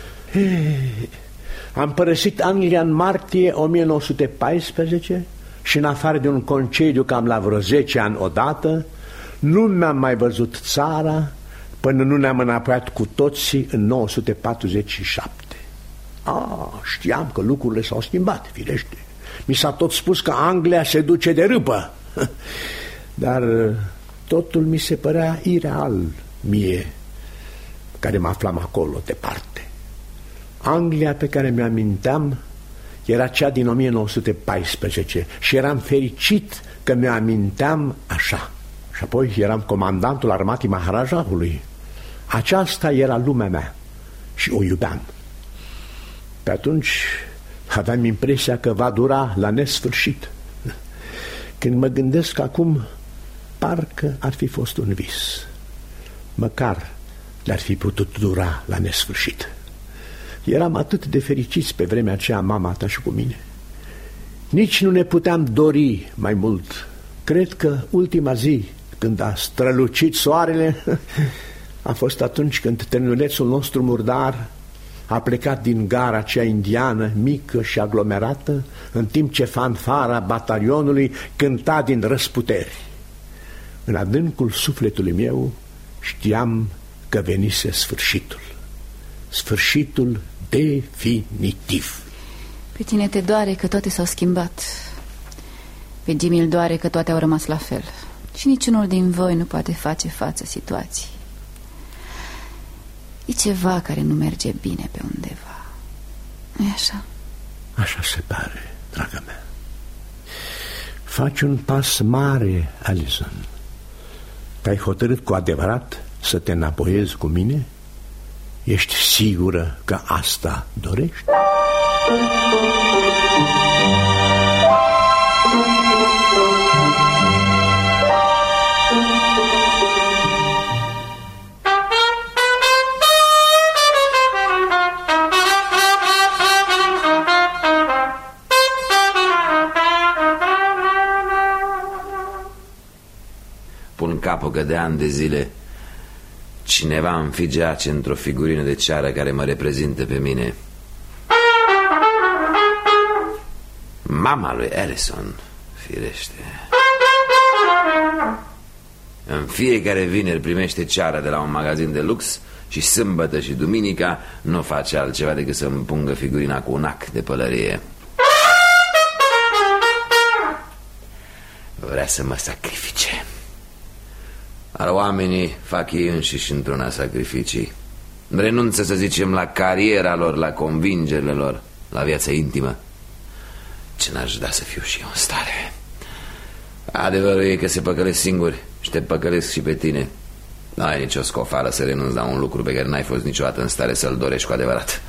[SPEAKER 9] Am părăsit Anglia în martie o mie nouă sute paisprezece și în afară de un concediu cam la vreo zece ani odată, nu mi-am mai văzut țara până nu ne-am înapoiat cu toții în nouă sute patruzeci și șapte. Ah, știam că lucrurile s-au schimbat, firește. Mi s-a tot spus că Anglia se duce de râpă. Dar totul mi se părea ireal mie, care mă aflam acolo departe. Anglia pe care mi-aminteam era cea din o mie nouă sute paisprezece și eram fericit că mi-aminteam așa. Și apoi eram comandantul armatei Maharajahului. Aceasta era lumea mea și o iubeam. Pe atunci aveam impresia că va dura la nesfârșit. Când mă gândesc acum, parcă ar fi fost un vis. Măcar le-ar fi putut dura la nesfârșit. Eram atât de fericiți pe vremea aceea, mama ta și cu mine. Nici nu ne puteam dori mai mult. Cred că ultima zi când a strălucit soarele a fost atunci când trenulețul nostru murdar a plecat din gara aceea indiană, mică și aglomerată, în timp ce fanfara batalionului cânta din răsputeri. În adâncul sufletului meu Știam că venise sfârșitul. Sfârșitul definitiv.
[SPEAKER 6] Pe tine te doare că toate s-au schimbat. Pe Jimmy îl doare că toate au rămas la fel. Și niciunul din voi nu poate face față situației. E ceva care nu merge bine pe undeva. Nu-i așa?
[SPEAKER 9] Așa se pare, draga mea. Faci un pas mare, Alison. Te-ai hotărât cu adevărat să te înapoiezi cu mine? Ești sigură că asta dorești?
[SPEAKER 4] Pun capul că de ani de zile cineva îmi figeace într-o figurină de ceară care mă reprezintă pe mine. Mama lui Allison, firește. În fiecare vineri primește ceară de la un magazin de lux și sâmbătă și duminica nu face altceva decât să îmi pungă figurina cu un ac de pălărie. Vrea să mă sacrifice. Dar oamenii fac ei înșiși într-una sacrificii. Renunță, să zicem, la cariera lor, la convingerile lor, la viața intimă. Ce n-aș da să fiu și eu în stare. Adevărul e că se păcălesc singuri și te păcălesc și pe tine. N-ai nicio scofală să renunți la un lucru pe care n-ai fost niciodată în stare să-l dorești cu adevărat.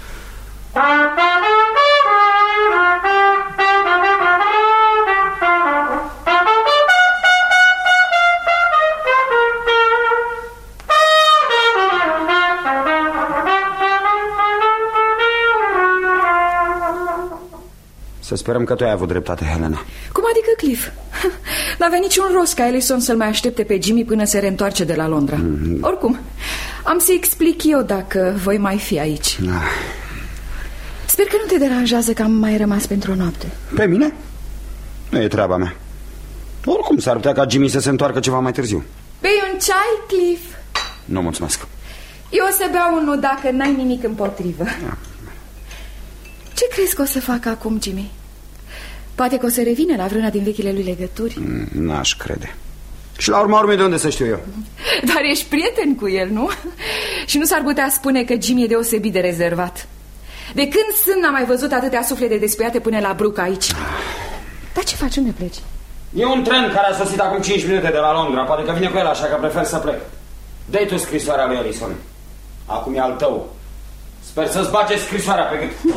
[SPEAKER 8] Să sperăm că tu ai avut dreptate, Helena.
[SPEAKER 7] Cum adică, Cliff? N-avea niciun rost ca Allison să-l mai aștepte pe Jimmy până se reîntoarce de la Londra. mm. Oricum, am să explic eu dacă voi mai fi aici. ah. Sper că nu te deranjează că am mai rămas pentru o noapte.
[SPEAKER 8] Pe mine? Nu e treaba mea. Oricum s-ar putea ca Jimmy să se întoarcă ceva mai târziu.
[SPEAKER 7] Bei un ceai, Cliff?
[SPEAKER 8] Nu, mulțumesc.
[SPEAKER 7] Eu o să beau unul dacă n-ai nimic împotrivă. ah. Ce crezi că o să facă acum Jimmy? Poate că o să revină la vreuna din vechile lui legături.
[SPEAKER 8] N-aș crede. Și la urma urmei de unde să știu eu?
[SPEAKER 7] Dar ești prieten cu el, nu? Și nu s-ar putea spune că Jimmy e deosebit de rezervat. De când sunt n-am mai văzut atâtea suflete despăiate până la bruc aici. Dar ce faci? Unde pleci?
[SPEAKER 8] E un tren care a sosit acum cinci minute de la Londra. Poate că vine cu el, așa că prefer să plec. Dă-i tu scrisoarea lui Allison. Acum e al tău. Sper să-ți bage scrisoarea pe gât.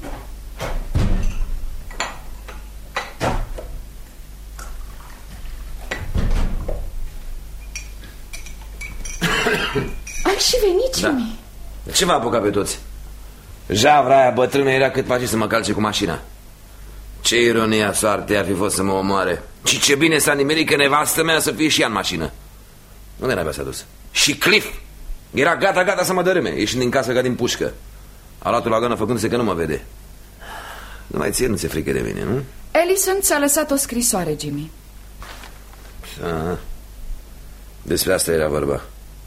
[SPEAKER 7] Ai și venit, Jimmy?
[SPEAKER 4] Da. Ce v-a apucat pe toți? Javra aia bătrână era cât face să mă calce cu mașina. Ce ironia soartei ar fi fost să mă omoare. Și ce bine s-a nimerit că nevastă mea să fie și ea în mașină. Unde n-avea s-a dus? Și Cliff era gata, gata să mă dărâme, ieșind din casă ca din pușcă. A luat-o la gână făcându-se că nu mă vede. Numai ție nu ți-e frică de mine, nu?
[SPEAKER 7] Allison ți-a lăsat o scrisoare, Jimmy.
[SPEAKER 4] Aha. Despre asta era vorba.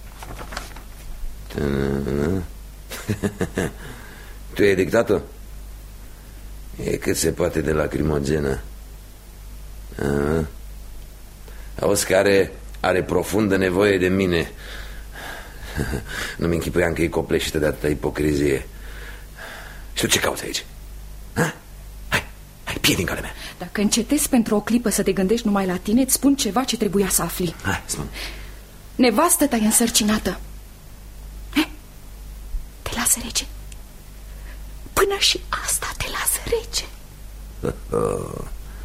[SPEAKER 4] Tu ai dictat-o? E cât se poate de lacrimogenă. Aha. Auzi că are, are profundă nevoie de mine. Nu-mi închipuiam că e copleșită de atâta ipocrizie. Și tu ce cauți aici? Ha? Hai, hai, piedi în calea mea.
[SPEAKER 7] Dacă încetezi pentru o clipă să te gândești numai la tine, îți spun ceva ce trebuia să afli.
[SPEAKER 4] Hai, spun.
[SPEAKER 7] Nevastă ta e însărcinată. He? Te lasă rece. Până și asta te lasă rece.
[SPEAKER 4] Oh.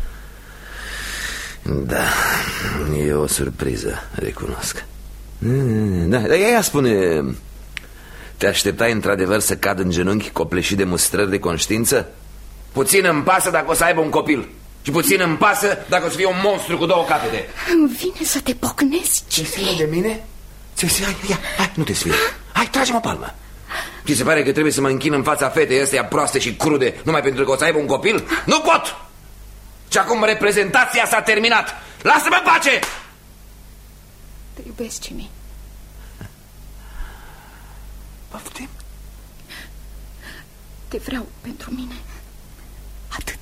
[SPEAKER 4] Da, e o surpriză, recunosc. Da, dar ea spune, te așteptai într-adevăr să cad în genunchi copleșit de mustrări de conștiință? Puțin îmi pasă dacă o să aibă un copil și puțin îmi pasă dacă o să fie un monstru cu două capete.
[SPEAKER 7] Îmi vine să te pocnezi.
[SPEAKER 4] Ce fie de mine? Ce fie? Hai, ia, hai, nu te sfie. Hai, trage-mă palmă. Ți se pare că trebuie să mă închin în fața fetei astea proaste și crude numai pentru că o să aibă un copil? Nu pot! Și acum reprezentația s-a terminat. Lasă-mă în pace!
[SPEAKER 7] Te iubesc, Jimmy.
[SPEAKER 4] Poftim?
[SPEAKER 7] Te vreau pentru mine. Atât.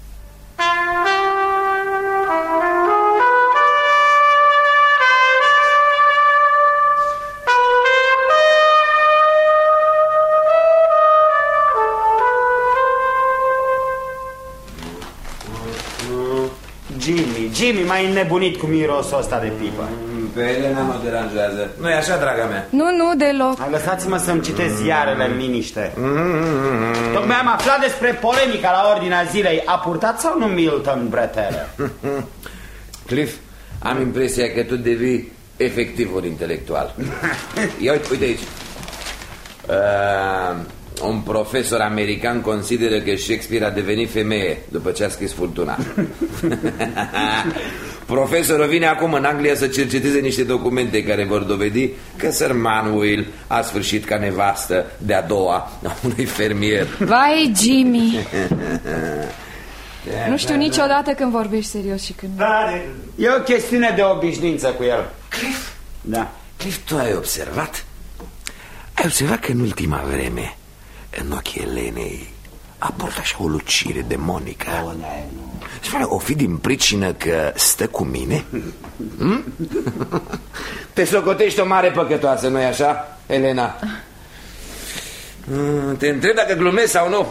[SPEAKER 8] Jimmy, Jimmy, m-ai înnebunit cu mirosul ăsta de pipă.
[SPEAKER 4] Pe Elena mă deranjează. Nu-i așa, draga mea?
[SPEAKER 7] Nu, nu, deloc.
[SPEAKER 8] Lăsați-mă să-mi citesc ziarele în liniște. Mm-hmm. Tocmai am aflat despre polemica la ordinea zilei. A purtat sau nu Milton bretele?
[SPEAKER 4] Cliff, am impresia că tu devii efectiv un intelectual. Ia uite, uite aici. Uh, un profesor american consideră că Shakespeare a devenit femeie după ce a scris Furtuna. Profesorul vine acum în Anglia să cerceteze niște documente care vor dovedi că sărmanul Will a sfârșit ca nevastă de-a doua a unui fermier.
[SPEAKER 7] Vai, Jimmy. Nu știu niciodată când vorbești serios și când...
[SPEAKER 8] E o chestiune de obișnuință cu el.
[SPEAKER 4] Cliff?
[SPEAKER 8] Da.
[SPEAKER 4] Cliff, tu ai observat? Ai observat că în ultima vreme în ochii Elenei aport așa o lucire demonică.
[SPEAKER 8] Oh, nu.
[SPEAKER 4] Spune, o fi din pricină că stă cu mine? Hmm? Te socotești o mare păcătoasă, nu-i așa, Elena? Te întreb dacă glumesc sau nu.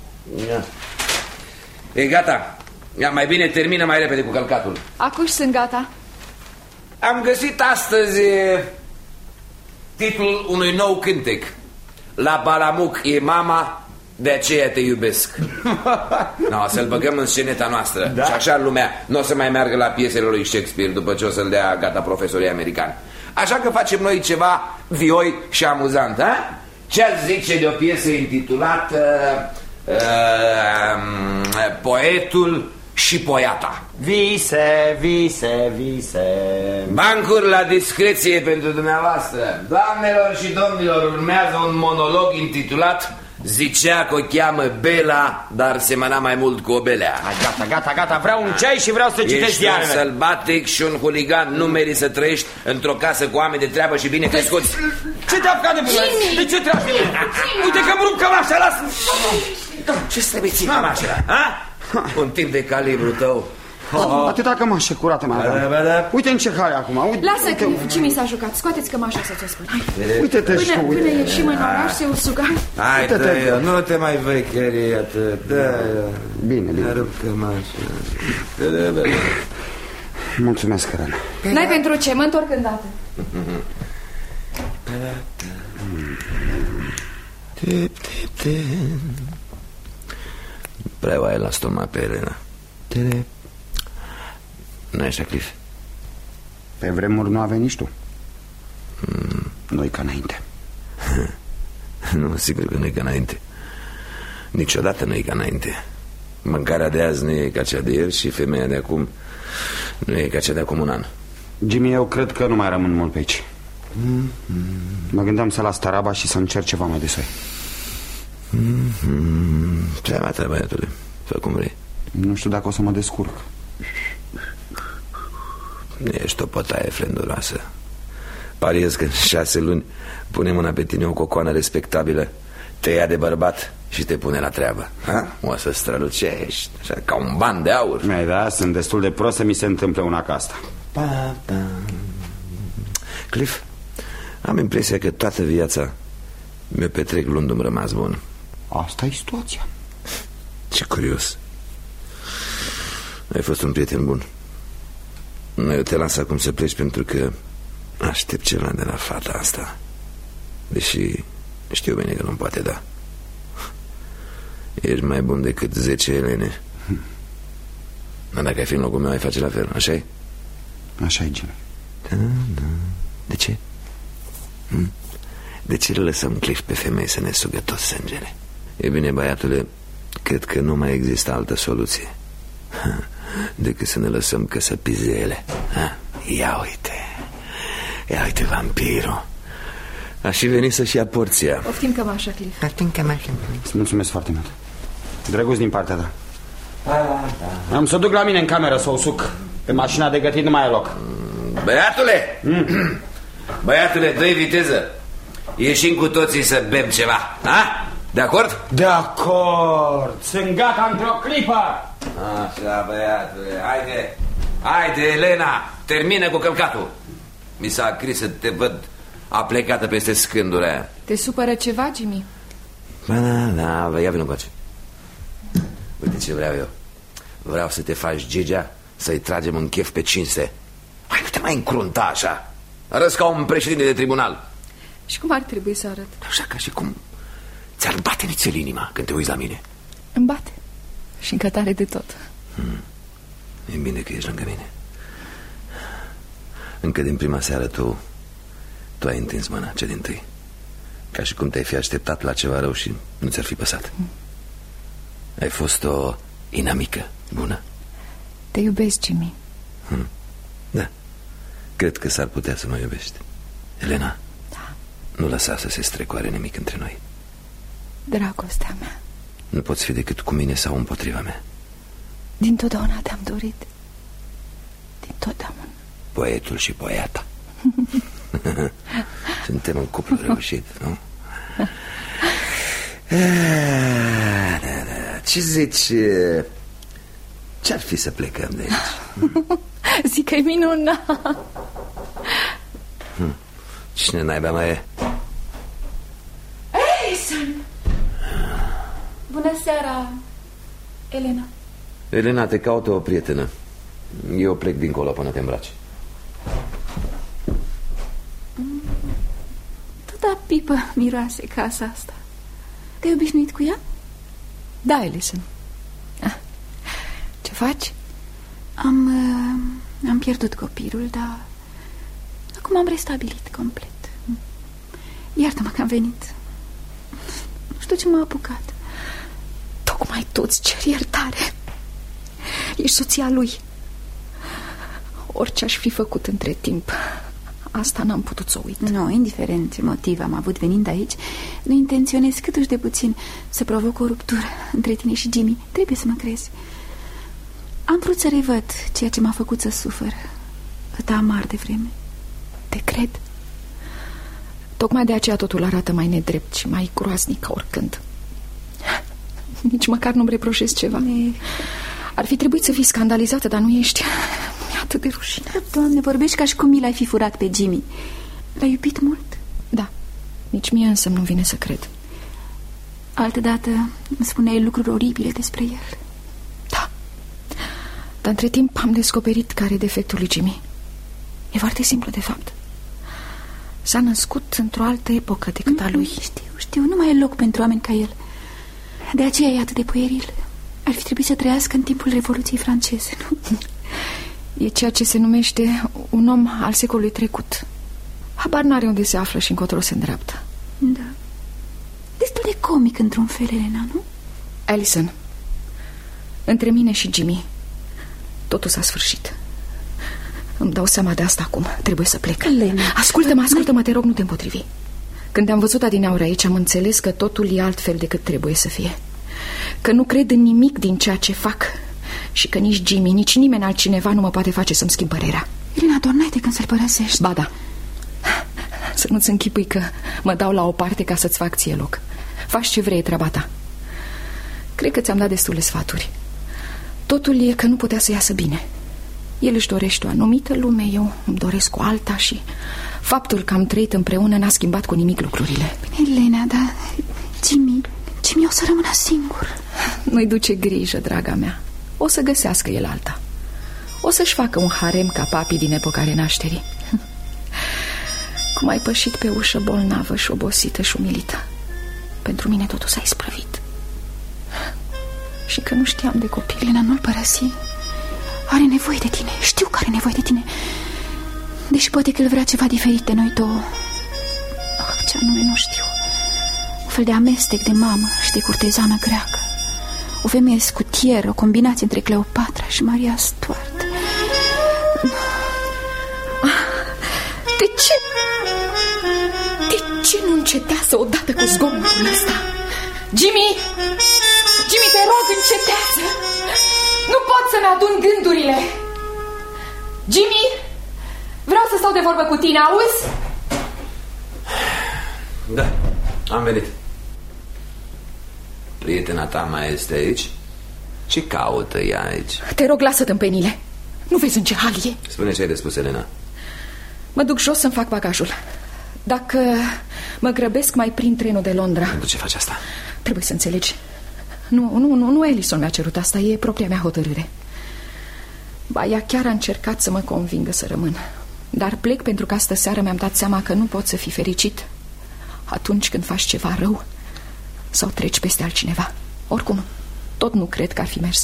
[SPEAKER 4] E gata. Ia, mai bine termină mai repede cu călcatul.
[SPEAKER 7] Acum sunt gata.
[SPEAKER 4] Am găsit astăzi titlul unui nou cântec. La Balamuc e mama, de aceea te iubesc. No, să-l băgăm în sceneta noastră, da? Și așa lumea nu o să mai meargă la piesele lui Shakespeare după ce o să-l dea gata profesorii americani. Așa că facem noi ceva vioi și amuzant, ha? Ce-ați zice de o piesă intitulată uh, uh, Poetul și Poiata?
[SPEAKER 8] Vise, vise, vise.
[SPEAKER 4] Bancuri la discreție pentru dumneavoastră. Doamnelor și domnilor, urmează un monolog intitulat Zicea că o cheamă Bela, dar semăna mai mult cu o belea.
[SPEAKER 8] Gata, gata, gata, vreau un ceai și vreau să citesc ziarele.
[SPEAKER 4] Ești un sălbatic și un huligan. Nu meri să trăiești într-o casă cu oameni de treabă și bine crescuți.
[SPEAKER 8] Ce te-a apucat de bună? De ce te-a apucat? Uite că-mi rup cămașa, lasă.
[SPEAKER 4] Ce trebuie ții cămașa, ha? Un tip de calibru tău.
[SPEAKER 8] Oh. Atâta cămașă curată mai aveam. Uite în ce hale acum. Uite,
[SPEAKER 7] lasă că Jimmy s-a jucat. Scoateți cămașa să ți-o spun.
[SPEAKER 8] Uite-te și tu.
[SPEAKER 7] Până ieșim în oraș se usuca.
[SPEAKER 4] Hai, dă-i, nu te mai vecheri atât.
[SPEAKER 8] Bine, bine.
[SPEAKER 4] Rup cămașa.
[SPEAKER 8] Mulțumesc, Elena.
[SPEAKER 7] N-ai pentru ce, mă întorc îndată.
[SPEAKER 4] Tip, tip, tip. Prea o ai la stomac pe Elena. Tip. Nu așa, Cliff?
[SPEAKER 8] Pe vremuri nu aveai nici tu. mm. Nu-i ca înainte.
[SPEAKER 4] Nu, sigur că nu-i ca înainte. Niciodată nu-i ca înainte. Mâncarea de azi nu e ca cea de ieri și femeia de acum nu e ca cea de acum un an.
[SPEAKER 8] Jimmy, eu cred că nu mai rămân mult pe aici.
[SPEAKER 4] mm.
[SPEAKER 8] Mă gândeam să las Taraba și să încerc ceva mai de soi.
[SPEAKER 4] mm-hmm. Treaba ta, băiatule. Fă cum vrei.
[SPEAKER 8] Nu știu dacă o să mă descurc.
[SPEAKER 4] Ești o pătaie flenduroasă. Pariez că în șase luni pune mâna pe tine o cocoană respectabilă, te ia de bărbat și te pune la treabă, ha? O să strălucești așa, ca un ban de aur.
[SPEAKER 8] Mai da, sunt destul de prost să mi se întâmple una ca asta.
[SPEAKER 4] Pa, pa. Cliff, am impresia că toată viața mi-o petrec luându-mi rămas bun.
[SPEAKER 8] Asta e situația.
[SPEAKER 4] Ce curios. Ai fost un prieten bun. Eu te las acum să pleci pentru că aștept ceva de la fata asta. Deși știu bine că nu poate da. Ești mai bun decât zece Elene. Dar dacă ai fi în locul meu, ai face la fel, așa-i?
[SPEAKER 8] Așa-i, Jimmy.
[SPEAKER 4] Da, da. De ce? Hm? De ce le lăsăm Cliff pe femei să ne sugă tot sângele? E bine, băiatule, cred că nu mai există altă soluție decât să ne lăsăm că să pizele. Ha? Ia uite. Ia uite vampirul. A și venit să-și ia porția.
[SPEAKER 7] Oftim cămașa, Cliff.
[SPEAKER 4] Oftim cămașa.
[SPEAKER 8] Îți mulțumesc foarte mult. Drăguț din partea ta. Am să duc la mine în cameră să o suc. Pe mașina de gătit nu mai e loc.
[SPEAKER 4] Băiatule! Mm. Băiatule, dă-i viteză. ieșim cu toții să bem ceva, ha? De acord?
[SPEAKER 8] De acord, sunt gata într-o clipă.
[SPEAKER 4] Așa, băiatule, haide, haide, Elena, termină cu călcatul. Mi s-a scris să te văd aplecată peste scândura aia.
[SPEAKER 7] Te supără ceva, Jimmy?
[SPEAKER 4] Da, da, da, ia vină încoace. Uite ce vreau eu. Vreau să te faci Gigea, să-i tragem în chef pe cinste. Hai, nu te mai încrunta așa. Arăți ca un președinte de tribunal.
[SPEAKER 7] Și cum ar trebui să arăt?
[SPEAKER 4] Așa ca și cum ți-ar bate nițel inima când te uiți la mine.
[SPEAKER 7] Îmi bate. Și încă tare de tot.
[SPEAKER 4] hmm. E bine că ești lângă mine. Încă din prima seară tu Tu ai întins mâna, cea dintâi. Ca și cum te-ai fi așteptat la ceva rău și nu ți-ar fi păsat. hmm. Ai fost o inamică bună.
[SPEAKER 7] Te iubesc, Jimmy.
[SPEAKER 4] hmm. Da. Cred că s-ar putea să mă iubești. Elena,
[SPEAKER 7] da.
[SPEAKER 4] Nu lăsa să se strecoare nimic între noi.
[SPEAKER 7] Dragostea mea.
[SPEAKER 4] Nu poți fi decât cu mine sau împotriva mea.
[SPEAKER 7] Dintotdeauna te-am dorit. Dintotdeauna.
[SPEAKER 4] Poetul și poeta. Suntem un cuplu reușit, nu? Da, da. Ce zici? Ce-ar fi să plecăm de aici?
[SPEAKER 7] Zic că e minunat.
[SPEAKER 4] hmm. Cine naiba mai e?
[SPEAKER 7] Alison! Bună seara, Elena.
[SPEAKER 4] Elena, te caută o prietenă. Eu plec dincolo până te îmbraci.
[SPEAKER 6] Tot pipă miroase casa asta. Te-ai obișnuit cu ea?
[SPEAKER 7] Da, Alison. ah. Ce faci?
[SPEAKER 6] Am, uh, am pierdut copilul, dar acum am restabilit complet. Iartă-mă că am venit. Nu știu ce m-a apucat.
[SPEAKER 7] Tocmai tu-ți cer iertare. Ești soția lui. Orice aș fi făcut între timp, asta n-am putut să o uit.
[SPEAKER 6] Nu, indiferent ce motiv am avut venind aici, nu intenționez câtuși de puțin să provoc o ruptură între tine și Jimmy. Trebuie să mă crezi. Am vrut să revăd ceea ce m-a făcut să sufăr atât amar de vreme.
[SPEAKER 7] Te cred. Tocmai de aceea totul arată mai nedrept și mai groaznic ca oricând. Nici măcar nu-mi reproșez ceva.
[SPEAKER 6] Ne...
[SPEAKER 7] Ar fi trebuit să fii scandalizată, dar nu ești. Mi-e atât de rușine.
[SPEAKER 6] Doamne, vorbești ca și cum mi l-ai fi furat pe Jimmy. L-ai iubit mult?
[SPEAKER 7] Da, nici mie însă nu vine să cred.
[SPEAKER 6] Altădată îmi spuneai lucruri oribile despre el.
[SPEAKER 7] Da, dar între timp am descoperit care e defectul lui Jimmy. E foarte simplu, de fapt. S-a născut într-o altă epocă decât a lui.
[SPEAKER 6] Știu, știu, nu mai e loc pentru oameni ca el. De aceea e atât de pueril. Ar fi trebuit să trăiască în timpul Revoluției franceze, nu?
[SPEAKER 7] E ceea ce se numește un om al secolului trecut. Habar n-are unde se află și încotro se îndreaptă.
[SPEAKER 6] Da. Destul de comic într-un fel, Elena, nu?
[SPEAKER 7] Alison, între mine și Jimmy totul s-a sfârșit. Îmi dau seama de asta acum. Trebuie să plec.
[SPEAKER 6] Elena,
[SPEAKER 7] Ascultă-mă, ascultă-mă, te rog, nu te împotrivi. Când te-am văzut adineauri aici, am înțeles că totul e altfel decât trebuie să fie. Că nu cred în nimic din ceea ce fac. Și că nici Jimmy, nici nimeni altcineva nu mă poate face să-mi schimb părerea.
[SPEAKER 6] Elena, doar n-ai de când să-l părăsești.
[SPEAKER 7] Ba da. Să nu-ți închipui că mă dau la o parte ca să-ți fac ție loc. Faci ce vrei, treaba ta. Cred că ți-am dat destule sfaturi. Totul e că nu putea să iasă bine. El își dorește o anumită lume, eu îmi doresc o alta și faptul că am trăit împreună n-a schimbat cu nimic lucrurile.
[SPEAKER 6] Bine, Elena, dar Jimmy, Jimmy o să rămână singur.
[SPEAKER 7] Nu-i duce grijă, draga mea. O să găsească el alta. O să-și facă un harem ca papii din epoca renașterii. Cum ai pășit pe ușă bolnavă și obosită și umilită. Pentru mine totul s-a isprăvit. Și că nu știam de copil.
[SPEAKER 6] Elena, nu-l părăsi. Are nevoie de tine, știu că are nevoie de tine. Deși poate că el vrea ceva diferit de noi două. Oh, ce anume nu știu. Un fel de amestec de mamă și de curtezană greacă. O femeie scutieră, o combinație între Cleopatra și Maria Stuart.
[SPEAKER 7] De ce? De ce nu încetează odată cu zgomotul ăsta? Jimmy! Jimmy, te rog, încetează! Nu pot să-mi adun gândurile. Jimmy, vreau să stau de vorbă cu tine, auzi?
[SPEAKER 4] Da, am venit. Prietena ta mai este aici? Ce caută ea aici?
[SPEAKER 7] Te rog, lasă tâmpenile. Nu vezi în ce hal e?
[SPEAKER 4] Spune ce ai de spus, Elena.
[SPEAKER 7] Mă duc jos să-mi fac bagajul. Dacă mă grăbesc, mai prind trenul de Londra.
[SPEAKER 4] Pentru ce faci asta?
[SPEAKER 7] Trebuie să înțelegi. Nu, nu, nu, nu Ellison mi-a cerut asta, e propria mea hotărâre. Ba, ea chiar a încercat să mă convingă să rămân. Dar plec pentru că astă seară mi-am dat seama că nu pot să fii fericit atunci când faci ceva rău sau treci peste altcineva. Oricum, tot nu cred că ar fi mers.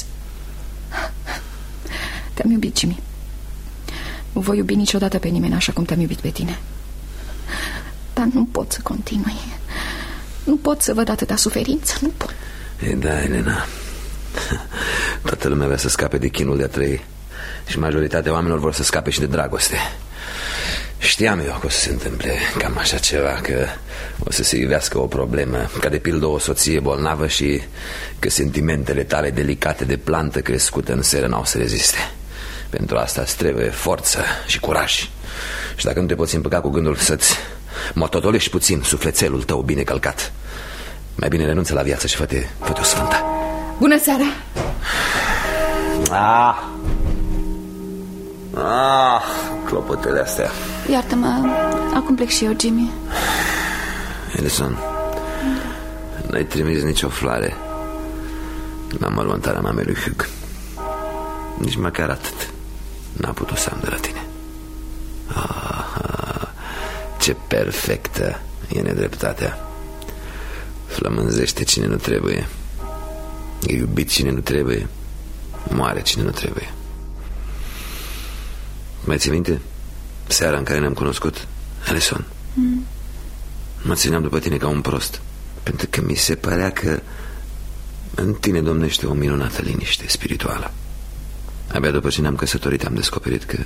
[SPEAKER 7] Te-am iubit, Jimmy. Nu voi iubi niciodată pe nimeni așa cum te-am iubit pe tine. Dar nu pot să continui. Nu pot să văd atâta suferință. Nu pot.
[SPEAKER 4] E, da, Elena. Toată lumea vrea să scape de chinul de a trăi. Și majoritatea oamenilor vor să scape și de dragoste. Știam eu că o să se întâmple cam așa ceva, că o să se ivească o problemă, ca de pildă o soție bolnavă, și că sentimentele tale delicate de plantă crescută în seră n-au să reziste. Pentru asta îți trebuie forță și curaj. Și dacă nu te poți împăca cu gândul să-ți mototolești puțin sufletelul tău bine călcat, mai bine renunță la viață și fă-te, fă-te o sfântă.
[SPEAKER 7] Bună seara!
[SPEAKER 4] Ah! Ah, clopotele astea.
[SPEAKER 6] Iartă-mă, acum plec și eu, Jimmy.
[SPEAKER 4] Ellison, n-ai trimis nicio floare la mormântarea mamei lui Hugh. Nici măcar atât n-a putut să am de la tine. Ah, ce perfectă e nedreptatea. Flămânzește cine nu trebuie, e iubit cine nu trebuie, moare cine nu trebuie. Mai ții minte seara în care ne-am cunoscut, Ellison? Mm. Mă țineam după tine ca un prost, pentru că mi se părea că în tine domnește o minunată liniște spirituală. Abia după ce ne-am căsătorit am descoperit că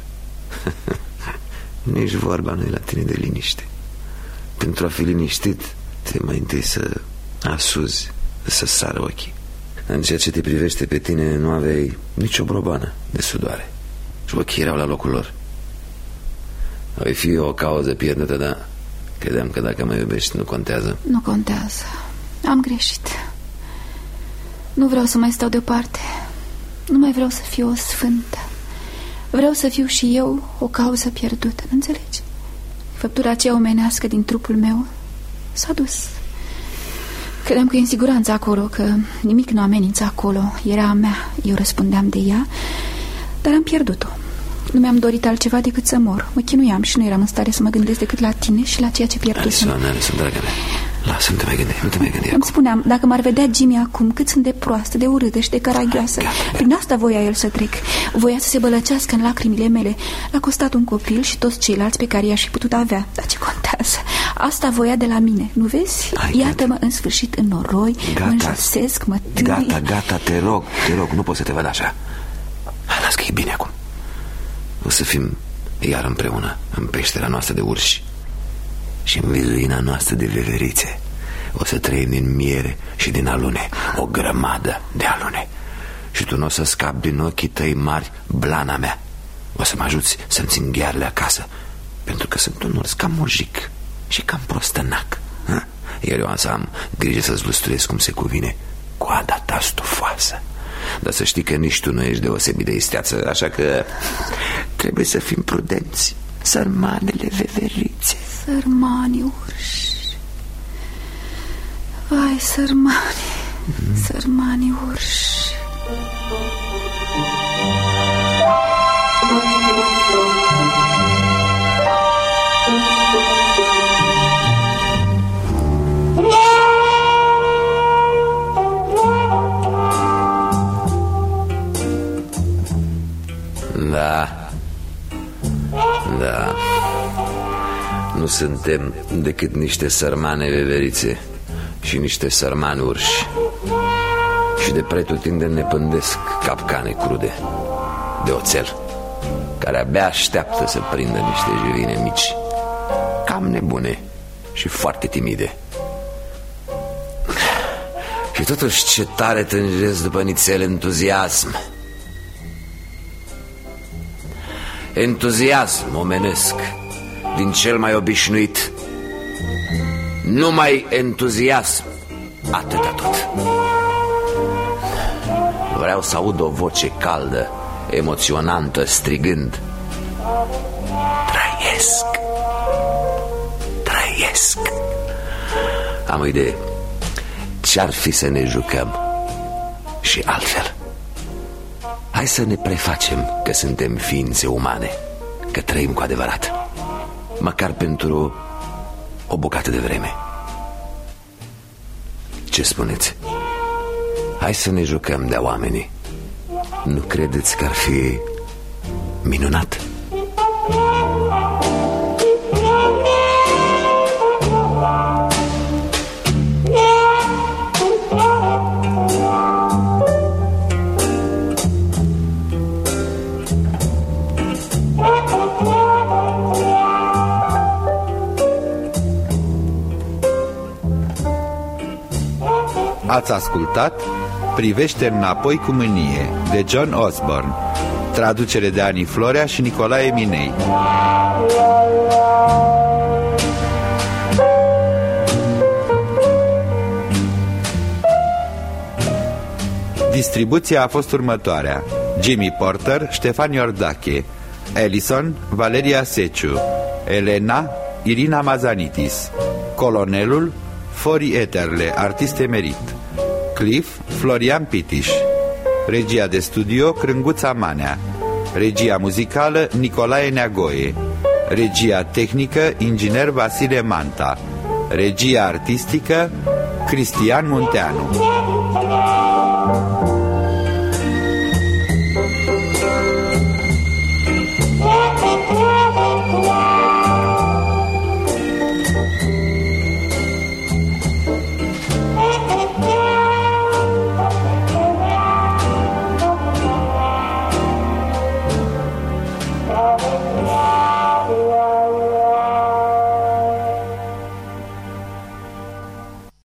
[SPEAKER 4] nici vorba nu e la tine de liniște. Pentru a fi liniștit trebuie mai întâi să asuzi, să sară ochii. În ceea ce te privește pe tine nu aveai nicio brobană de sudoare și ochii erau la locul lor. Ai fi o cauză pierdută, dar credeam că dacă mă iubești nu contează.
[SPEAKER 6] Nu contează. Am greșit. Nu vreau să mai stau deoparte. Nu mai vreau să fiu o sfântă. Vreau să fiu și eu o cauză pierdută, înțelegi? Făptura aceea omenească din trupul meu s-a dus. Credeam că e în siguranță acolo, că nimic nu amenință acolo. Era a mea, eu răspundeam de ea, dar am pierdut-o. Nu mi-am dorit altceva decât să mor. Mă chinuiam și nu eram în stare să mă gândesc decât la tine și la ceea ce pierdusem.
[SPEAKER 4] Alison, Alison, dragă mea, lasă, nu te mai gândi, nu te mai gândi.
[SPEAKER 6] Îmi spuneam, dacă m-ar vedea Jimmy acum, cât sunt de proastă, de urâtă și de caragioasă. Prin asta voia el să trec. Voia să se bălăcească în lacrimile mele. L-a costat un copil și toți ceilalți pe care i-aș fi putut avea. Dar ce contează? Asta voia de la mine, nu vezi? Iată-mă în sfârșit în noroi, mă înjosesc, mă tâi.
[SPEAKER 4] Gata, gata, te rog, te rog, nu pot să te văd așa. Hai, las că e bine acum. O să fim iar împreună în peștera noastră de urși și în vizuina noastră de veverițe. O să trăim din miere și din alune, o grămadă de alune. Și tu nu o să scapi din ochii tăi mari, blana mea. O să mă ajuți să-mi țin ghearele acasă, pentru că sunt un urs cam mojic și cam prostănac. Iar eu am să am grijă să-ți lustruiesc cum se cuvine coada ta stufoasă. Dar să știi că nici tu nu ești deosebit de isteață, așa că trebuie să fim prudenți. Sărmanele veverițe.
[SPEAKER 6] Sărmani urși. Vai, sărmani, mm. sărmani urși.
[SPEAKER 4] Da. Da. Nu suntem decât niște sărmane veverițe și niște sărmani urși. Și de pretutindeni ne pândesc capcane crude de oțel, care abia așteaptă să prindă niște jivine mici, cam nebune și foarte timide. Și totuși ce tare tânjesc după nițel entuziasm. Entuziasm omenesc din cel mai obișnuit, Numai entuziasm. Atâta tot. Vreau să aud o voce caldă, emoționantă, strigând: trăiesc! Trăiesc! Am o idee. Ce-ar fi să ne jucăm și altfel? Hai să ne prefacem că suntem ființe umane, că trăim cu adevărat, măcar pentru o bucată de vreme. Ce spuneți? Hai să ne jucăm de oamenii. Nu credeți că ar fi minunat?
[SPEAKER 3] Ați ascultat Privește înapoi cu mânie, de John Osborne, traducere de Ani Florea și Nicolae Minei. Distribuția a fost următoarea: Jimmy Porter, Ștefan Iordache, Ellison, Valeria Seciu, Elena, Irina Mazanitis, Colonelul, Fori Eterle, artist emerit, Cliff, Florian Pitiș, regia de studio, Crânguța Manea, regia muzicală, Nicolae Neagoe, regia tehnică, inginer Vasile Manta, regia artistică, Cristian Munteanu.